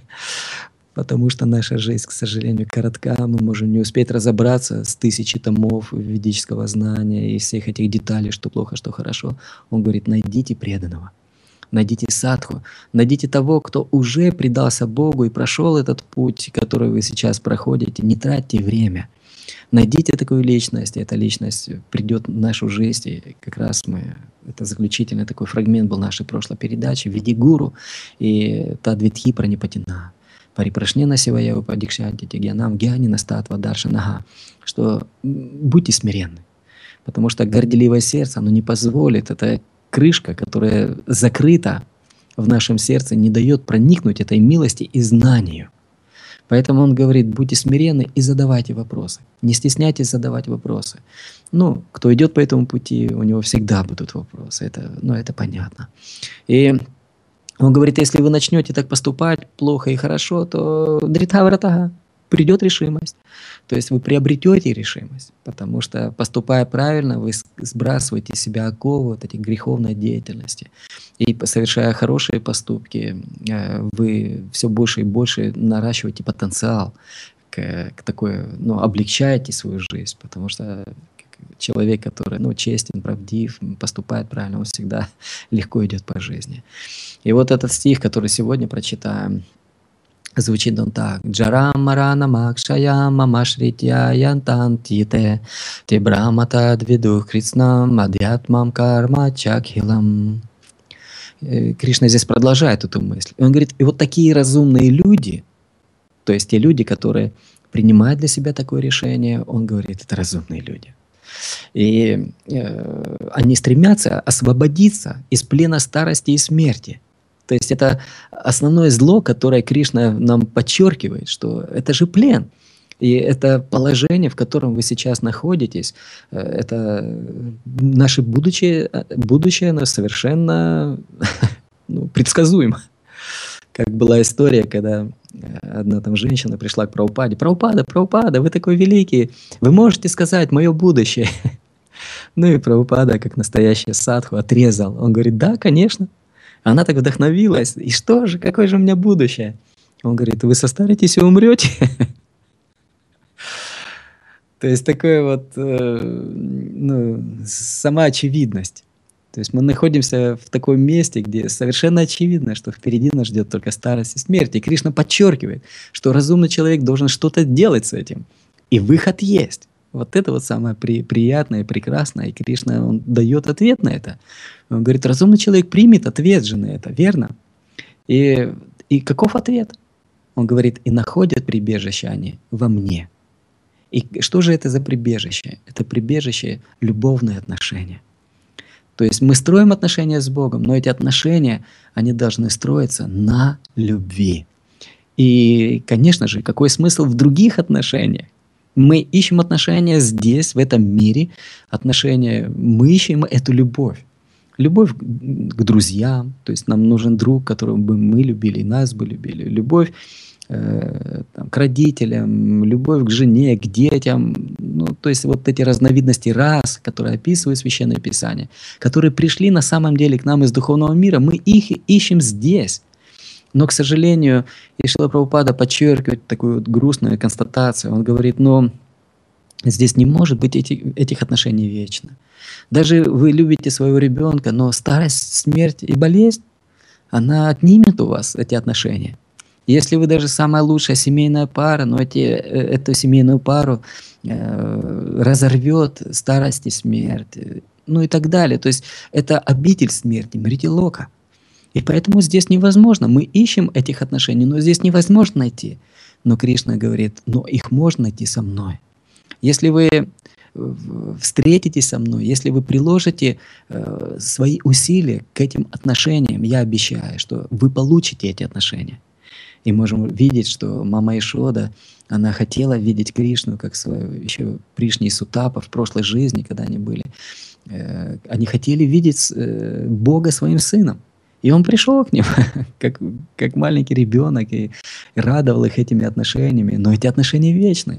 Потому что наша жизнь, к сожалению, коротка. Мы можем не успеть разобраться с 1000 томов ведического знания и всех этих деталей, что плохо, что хорошо. Он говорит, найдите преданного. Найдите садху, найдите того, кто уже предался Богу и прошел этот путь, который вы сейчас проходите. Не тратьте время. Найдите такую личность, и эта личность придет в нашу жизнь. И как раз это заключительный такой фрагмент был нашей прошлой передачи «Веди гуру» и «Тадвитхи пранипатина». «Парипрашнена сивая упадикшанти тигьянам гьянина статва даршанага», что будьте смиренны, потому что горделивое сердце, оно не позволит, это крышка, которая закрыта в нашем сердце, не дает проникнуть этой милости и знанию. Поэтому он говорит, будьте смиренны и задавайте вопросы. Не стесняйтесь задавать вопросы. Ну, кто идет по этому пути, у него всегда будут вопросы. Это понятно. И он говорит, если вы начнете так поступать плохо и хорошо, то дритха-вратага, придет решимость. То есть вы приобретете решимость, потому что, поступая правильно, вы сбрасываете с себя оковы вот этой греховной деятельности. И совершая хорошие поступки, вы все больше и больше наращиваете потенциал к такой, облегчаете свою жизнь, потому что человек, который честен, правдив, поступает правильно, он всегда легко идет по жизни. И вот этот стих, который сегодня прочитаем, звучит он так. Джарам марана макшаям мамашритья янтантите те брамата двидух критснам адьятмам карма чакхилам. Кришна здесь продолжает эту мысль. И он говорит, и вот такие разумные люди, то есть те люди, которые принимают для себя такое решение, он говорит, это разумные люди. И они стремятся освободиться из плена старости и смерти. То есть это основное зло, которое Кришна нам подчеркивает, что это же плен. И это положение, в котором вы сейчас находитесь, это наше будущее, оно совершенно предсказуемо. Как была история, когда одна там женщина пришла к Прабхупаде. Прабхупада, вы такой великий, вы можете сказать мое будущее. Ну и Прабхупада, как настоящий садху, отрезал. Он говорит, да, конечно. Она так вдохновилась. И что же, какое же у меня будущее? Он говорит, вы состаритесь и умрете. То есть такая вот сама очевидность. То есть мы находимся в таком месте, где совершенно очевидно, что впереди нас ждет только старость и смерть. И Кришна подчеркивает, что разумный человек должен что-то делать с этим. И выход есть. Вот это вот самое приятное и прекрасное. И Кришна, он дает ответ на это. Он говорит, разумный человек примет ответ же на это, верно? И каков ответ? Он говорит, и находят прибежище они во мне. И что же это за прибежище? Это прибежище — любовные отношения. То есть мы строим отношения с Богом, но эти отношения, они должны строиться на любви. И, конечно же, какой смысл в других отношениях? Мы ищем отношения здесь, в этом мире. Мы ищем эту любовь. Любовь к друзьям, то есть нам нужен друг, которого бы мы любили, и нас бы любили. Любовь к родителям, любовь к жене, к детям. То есть вот эти разновидности рас, которые описывают Священное Писание, которые пришли на самом деле к нам из духовного мира, мы их ищем здесь. Но, к сожалению, и Шрила Прабхупада подчеркивает такую вот грустную констатацию. Он говорит, здесь не может быть этих отношений вечно. Даже вы любите своего ребенка, но старость, смерть и болезнь, она отнимет у вас эти отношения. Если вы даже самая лучшая семейная пара, но эту семейную пару разорвет старость и смерть, ну и так далее. То есть это обитель смерти, мритилока. И поэтому здесь невозможно. Мы ищем этих отношений, но здесь невозможно найти. Но Кришна говорит, но их можно найти со мной. Если вы встретитесь со мной, если вы приложите свои усилия к этим отношениям, я обещаю, что вы получите эти отношения. И можем видеть, что мама Ишода, она хотела видеть Кришну как свою еще Пришни и Сутапа в прошлой жизни, когда они были. Они хотели видеть Бога своим сыном. И он пришел к ним, как маленький ребенок, и радовал их этими отношениями. Но эти отношения вечны.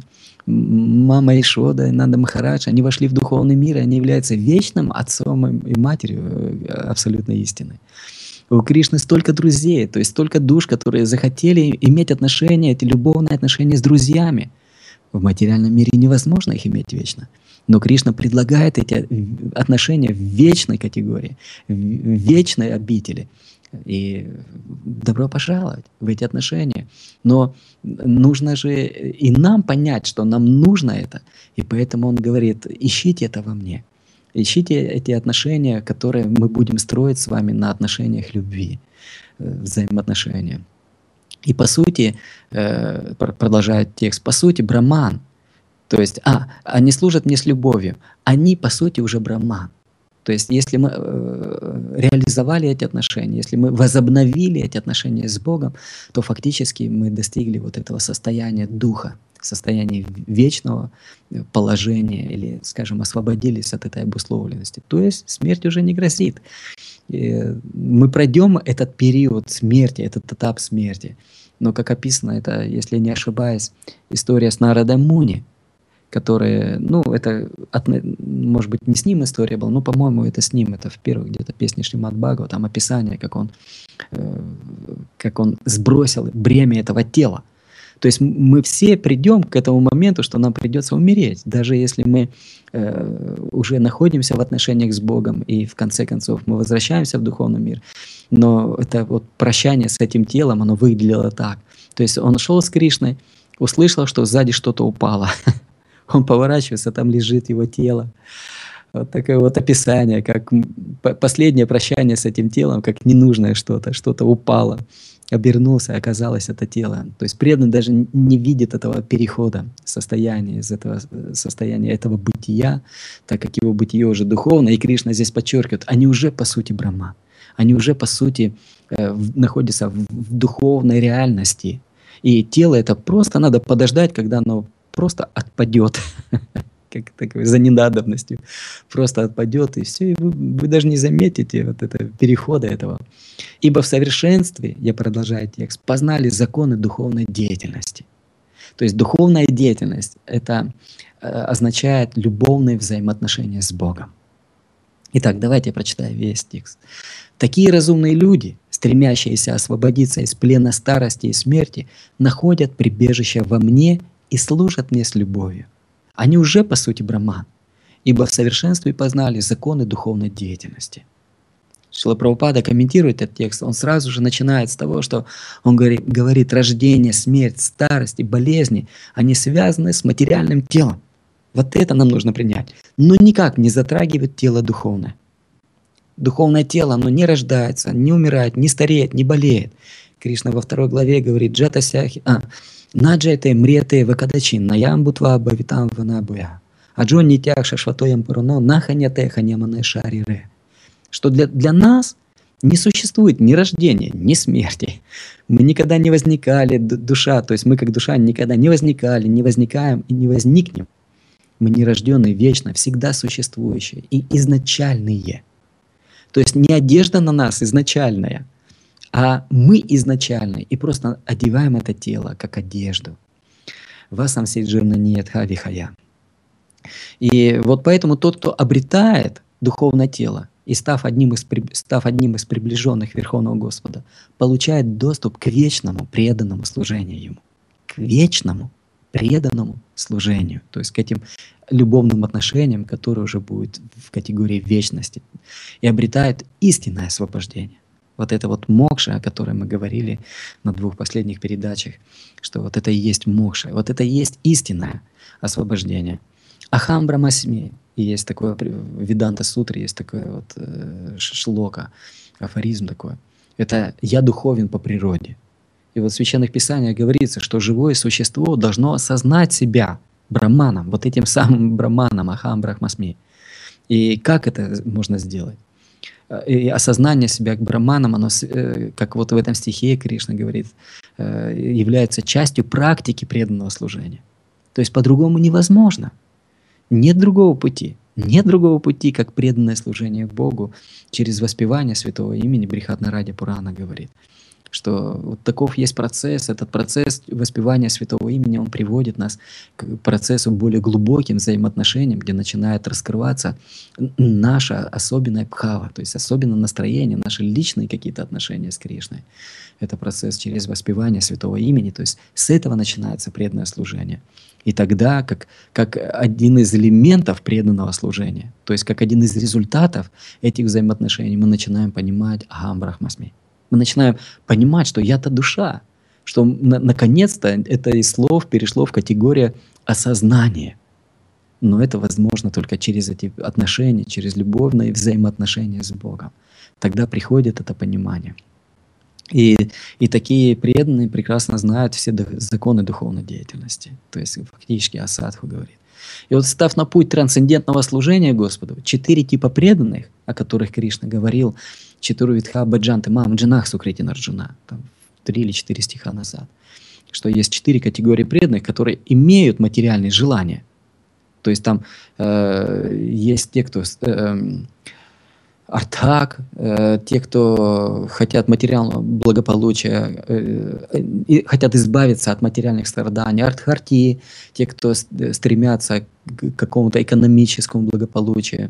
Мама Ишода и Нанда Махарадж, они вошли в духовный мир, и они являются вечным отцом и матерью абсолютной истины. У Кришны столько друзей, то есть столько душ, которые захотели иметь отношения, эти любовные отношения с друзьями. В материальном мире невозможно их иметь вечно. Но Кришна предлагает эти отношения в вечной категории, в вечной обители. И добро пожаловать в эти отношения. Но нужно же и нам понять, что нам нужно это. И поэтому он говорит, ищите это во мне. Ищите эти отношения, которые мы будем строить с вами на отношениях любви, взаимоотношения. И по сути, продолжает текст, по сути Брахман, то есть, они служат мне с любовью, они по сути уже Брахман. То есть если мы реализовали эти отношения, если мы возобновили эти отношения с Богом, то фактически мы достигли вот этого состояния духа, состояние вечного положения или, скажем, освободились от этой обусловленности. То есть смерть уже не грозит. И мы пройдем этот период смерти, этот этап смерти. Но, как описано, это, если не ошибаюсь, история с Нарадой Муни, которая, это, может быть, не с ним история была, но, по-моему, это с ним, это в первой где-то песне Шримад Бхагавата, там описание, как он сбросил бремя этого тела. То есть мы все придем к этому моменту, что нам придется умереть, даже если мы уже находимся в отношениях с Богом, и в конце концов мы возвращаемся в духовный мир. Но это вот прощание с этим телом, оно выглядело так. То есть он шел с Кришной, услышал, что сзади что-то упало. Он поворачивается, там лежит его тело. Вот такое вот описание, как последнее прощание с этим телом, как ненужное что-то упало. Обернулся, оказалось это тело. То есть преданный даже не видит этого перехода состояния, из этого состояния этого бытия, так как его бытие уже духовно, и Кришна здесь подчеркивает, они уже по сути Брахман, они уже по сути находятся в духовной реальности. И тело это просто надо подождать, когда оно просто отпадет, как такой, за ненадобностью, просто отпадет, и все, и вы даже не заметите вот этого перехода этого. Ибо в совершенстве, я продолжаю текст, познали законы духовной деятельности. То есть духовная деятельность — это означает любовные взаимоотношения с Богом. Итак, давайте я прочитаю весь текст. Такие разумные люди, стремящиеся освободиться из плена старости и смерти, находят прибежище во мне и служат мне с любовью. Они уже по сути Брахман, ибо в совершенстве познали законы духовной деятельности. Шрила Прабхупада комментирует этот текст, он сразу же начинает с того, что он говорит, рождение, смерть, старость и болезни, они связаны с материальным телом. Вот это нам нужно принять. Но никак не затрагивает тело духовное. Духовное тело, оно не рождается, не умирает, не стареет, не болеет. Кришна во 2 главе говорит, джатасяхи, наджайте мрете вакадачин, наямбутва бавитам ванабуя. Аджон нитях шашватоям паруно, наханяте ханямане шарире. Что для нас не существует ни рождения, ни смерти. Мы никогда не возникали, душа, то есть мы как душа никогда не возникали, не возникаем и не возникнем. Мы нерожденные, вечно, всегда существующие и изначальные. То есть не одежда на нас изначальная, а мы изначальные и просто одеваем это тело как одежду. Васам сейджирна ниетха вихая. И вот поэтому тот, кто обретает духовное тело и став одним из приближенных Верховного Господа, получает доступ к вечному преданному служению Ему. К вечному преданному служению. То есть к этим любовным отношениям, которые уже будут в категории вечности. И обретает истинное освобождение. Вот это вот мокша, о которой мы говорили на 2 последних передачах, что вот это и есть мокша, вот это и есть истинное освобождение. Ахам Брахмасми, и есть такое, в Веданта Сутре есть такое вот шлока, афоризм такой. Это «я духовен по природе». И вот в Священных Писаниях говорится, что живое существо должно осознать себя браманом, вот этим самым браманом, Ахам Брахмасми. И как это можно сделать? И осознание себя к браманам, оно, как вот в этом стихе Кришна говорит, является частью практики преданного служения. То есть по-другому невозможно. Нет другого пути. Нет другого пути, как преданное служение Богу через воспевание святого имени. Брихат-нарадья Пурана говорит, что вот таков есть процесс. Этот процесс воспевания святого имени, он приводит нас к процессу более глубоким взаимоотношениям, где начинает раскрываться наша особенная бхава, то есть особенное настроение, наши личные какие-то отношения с Кришной. Это процесс через воспевание святого имени, то есть с этого начинается преданное служение. И тогда, как один из элементов преданного служения, то есть как один из результатов этих взаимоотношений, мы начинаем понимать Ахам Брахмасми. Мы начинаем понимать, что я-то душа, что наконец-то это из слов перешло в категорию осознания. Но это возможно только через эти отношения, через любовные взаимоотношения с Богом. Тогда приходит это понимание. И такие преданные прекрасно знают все законы духовной деятельности. То есть фактически о садху говорит. И вот став на путь трансцендентного служения Господу, 4 типа преданных, о которых Кришна говорил, Чатурвидха Баджанты Мам Джанах Сукрити Нарджуна, 3 или 4 стиха назад, что есть 4 категории преданных, которые имеют материальные желания. То есть там есть те, кто артхак, те, кто хотят материального благополучия и хотят избавиться от материальных страданий, артхарти, те, кто стремятся к какому-то экономическому благополучию,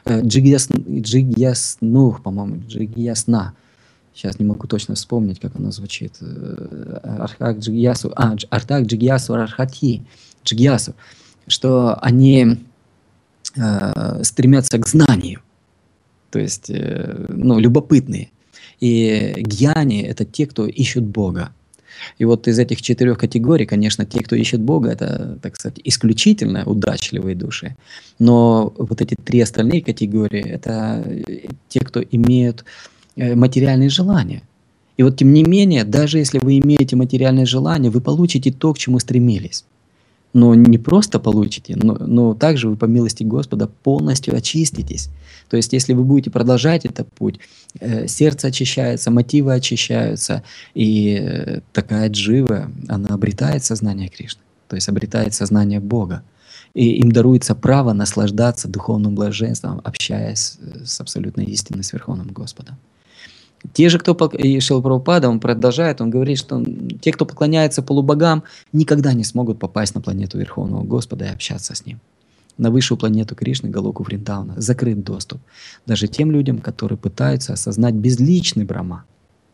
джигьяснух, по-моему, джигьясна. Сейчас не могу точно вспомнить, как оно звучит. Артхак джигьясу, артхак джигьясу архати, джигьясу, что они стремятся к знанию. То есть, любопытные. И гьяни — это те, кто ищут Бога. И вот из этих 4 категорий, конечно, те, кто ищет Бога, это, так сказать, исключительно удачливые души. Но вот эти 3 остальные категории — это те, кто имеют материальные желания. И вот тем не менее, даже если вы имеете материальные желания, вы получите то, к чему стремились. Но не просто получите, но также вы по милости Господа полностью очиститесь. То есть если вы будете продолжать этот путь, сердце очищается, мотивы очищаются, и такая джива, она обретает сознание Кришны, то есть обретает сознание Бога. И им даруется право наслаждаться духовным блаженством, общаясь с абсолютной истиной, с Верховным Господом. Те же, кто, и Шрила Прабхупада, он продолжает, он говорит, что те, кто поклоняется полубогам, никогда не смогут попасть на планету Верховного Господа и общаться с Ним. На высшую планету Кришны, Галоку Вриндавана, закрыт доступ. Даже тем людям, которые пытаются осознать безличный Брахма.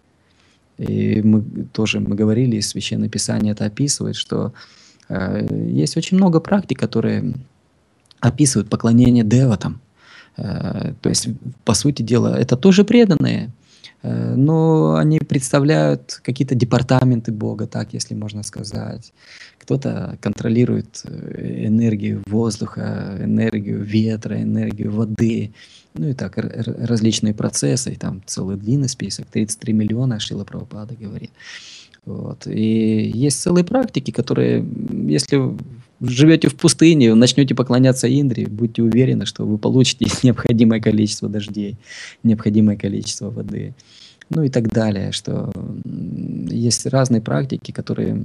И мы говорили, и Священное Писание это описывает, что есть очень много практик, которые описывают поклонение деватам. То есть, по сути дела, это тоже преданные, но они представляют какие-то департаменты Бога, так, если можно сказать. Кто-то контролирует энергию воздуха, энергию ветра, энергию воды, ну и так, различные процессы, и там целый длинный список, 33 миллиона, Шрила Прабхупада говорит. Вот. И есть целые практики, которые, если вы живете в пустыне, начнете поклоняться Индре, будьте уверены, что вы получите необходимое количество дождей, необходимое количество воды, ну и так далее. Что есть разные практики, которые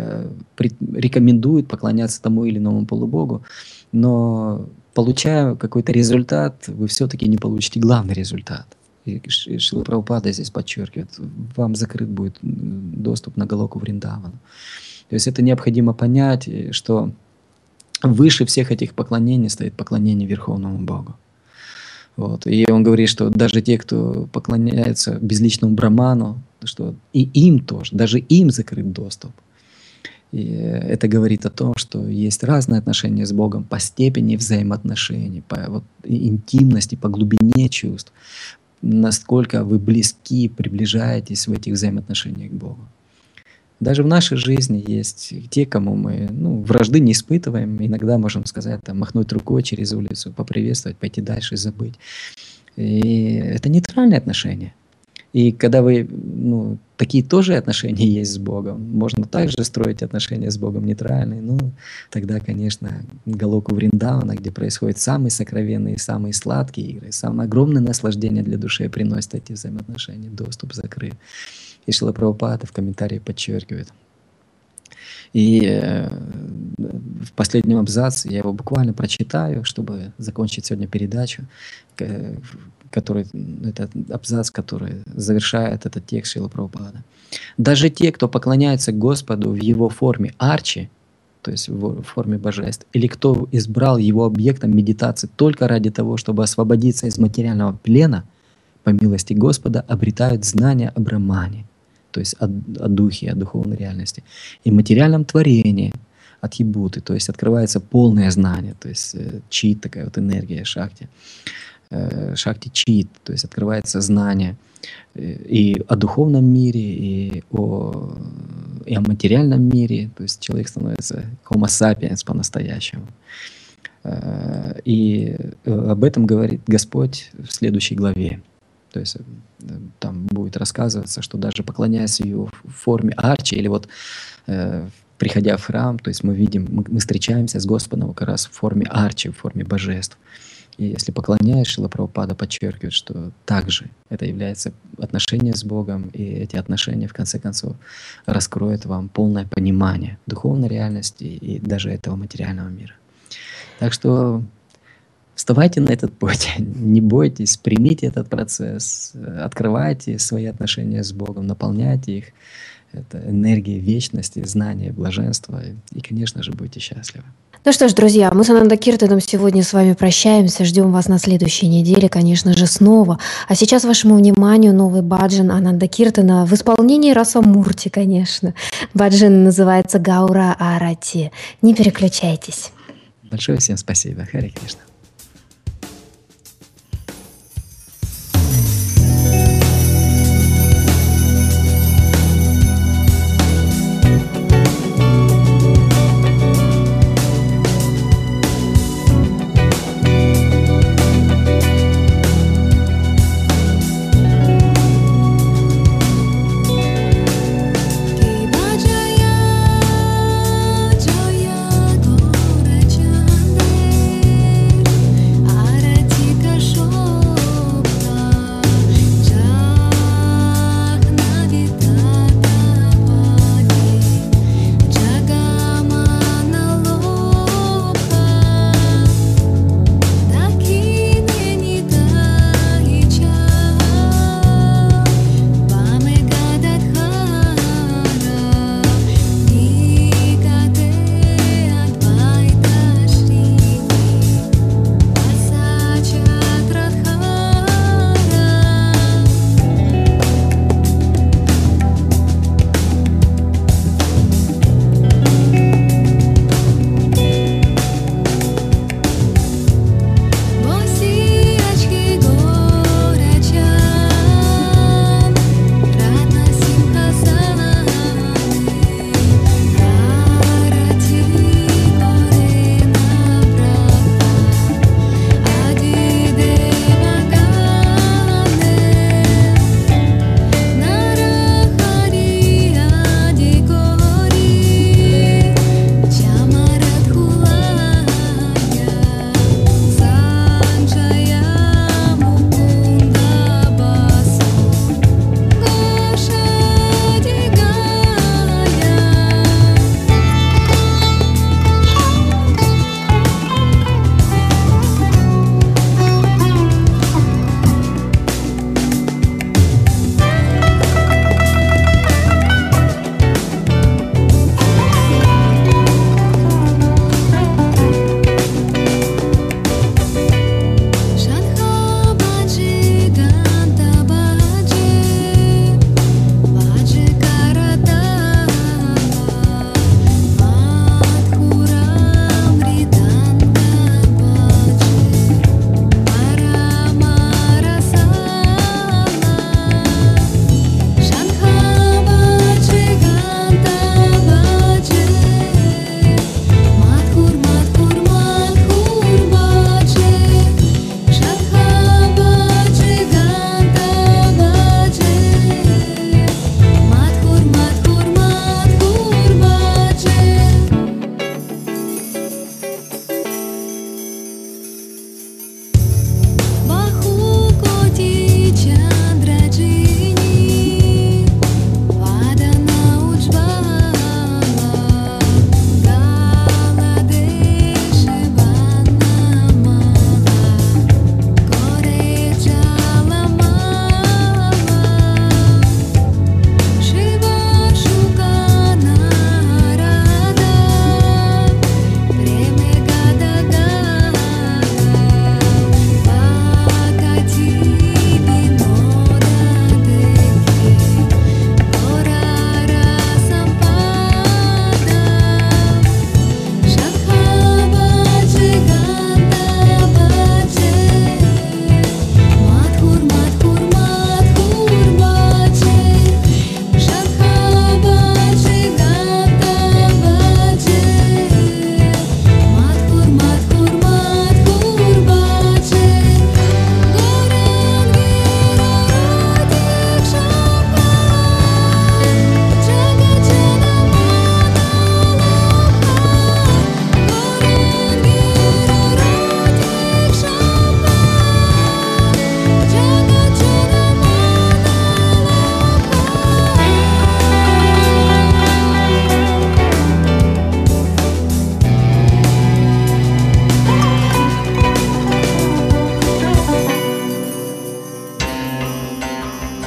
рекомендуют поклоняться тому или иному полубогу, но получая какой-то результат, вы все-таки не получите главный результат. И Шрила Прабхупада здесь подчеркивает, вам закрыт будет доступ на Галоку Вриндавану. То есть это необходимо понять, что выше всех этих поклонений стоит поклонение Верховному Богу. Вот. И он говорит, что даже те, кто поклоняется безличному Браману, что и им тоже, даже им закрыт доступ. И это говорит о том, что есть разные отношения с Богом по степени взаимоотношений, по интимности, по глубине чувств. насколько вы близки, приближаетесь в этих взаимоотношениях к Богу. Даже в нашей жизни есть те, кому мы вражды не испытываем. Иногда можем сказать, там, махнуть рукой через улицу, поприветствовать, пойти дальше и забыть. И это нейтральные отношения. И когда вы, такие тоже отношения есть с Богом, можно также строить отношения с Богом нейтральные, тогда, конечно, Галоку Вриндавана, где происходят самые сокровенные, самые сладкие игры, самое огромное наслаждение для души приносят эти взаимоотношения, доступ закрыт. И Шрила Прабхупада в комментарии подчеркивает. И в последнем абзаце, я его буквально прочитаю, чтобы закончить сегодня передачу, это абзац, который завершает этот текст Шрилы Прабхупады. Даже те, кто поклоняется Господу в Его форме арчи, то есть в форме божеств, или кто избрал Его объектом медитации только ради того, чтобы освободиться из материального плена, по милости Господа, обретают знания о Брахмане, то есть о духе, о духовной реальности, и материальном творении, от ебуты, то есть открывается полное знание, то есть чит, такая вот энергия шакти чит, то есть открывается знание и о духовном мире, и о материальном мире, то есть человек становится homo sapiens по-настоящему. И об этом говорит Господь в следующей главе. То есть там будет рассказываться, что даже поклоняясь Его в форме арчи, или вот приходя в храм, то есть мы видим, мы встречаемся с Господом как раз в форме арчи, в форме божеств. И если поклоняешь, Шрила Прабхупада подчеркивает, что также это является отношение с Богом, и эти отношения, в конце концов, раскроют вам полное понимание духовной реальности и даже этого материального мира. Так что вставайте на этот путь, не бойтесь, примите этот процесс, открывайте свои отношения с Богом, наполняйте их энергией вечности, знания, блаженства, и, конечно же, будьте счастливы. Ну что ж, друзья, мы с Ананда Киртаном сегодня с вами прощаемся. Ждем вас на следующей неделе, конечно же, снова. А сейчас вашему вниманию новый баджан Ананда Киртана в исполнении Раса Мурти, конечно. Баджан называется Гаура Арати. Не переключайтесь. Большое всем спасибо. Харе Кришна.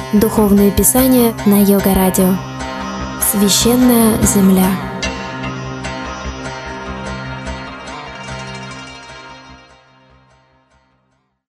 Духовные писания на Йога Радио. Священная земля.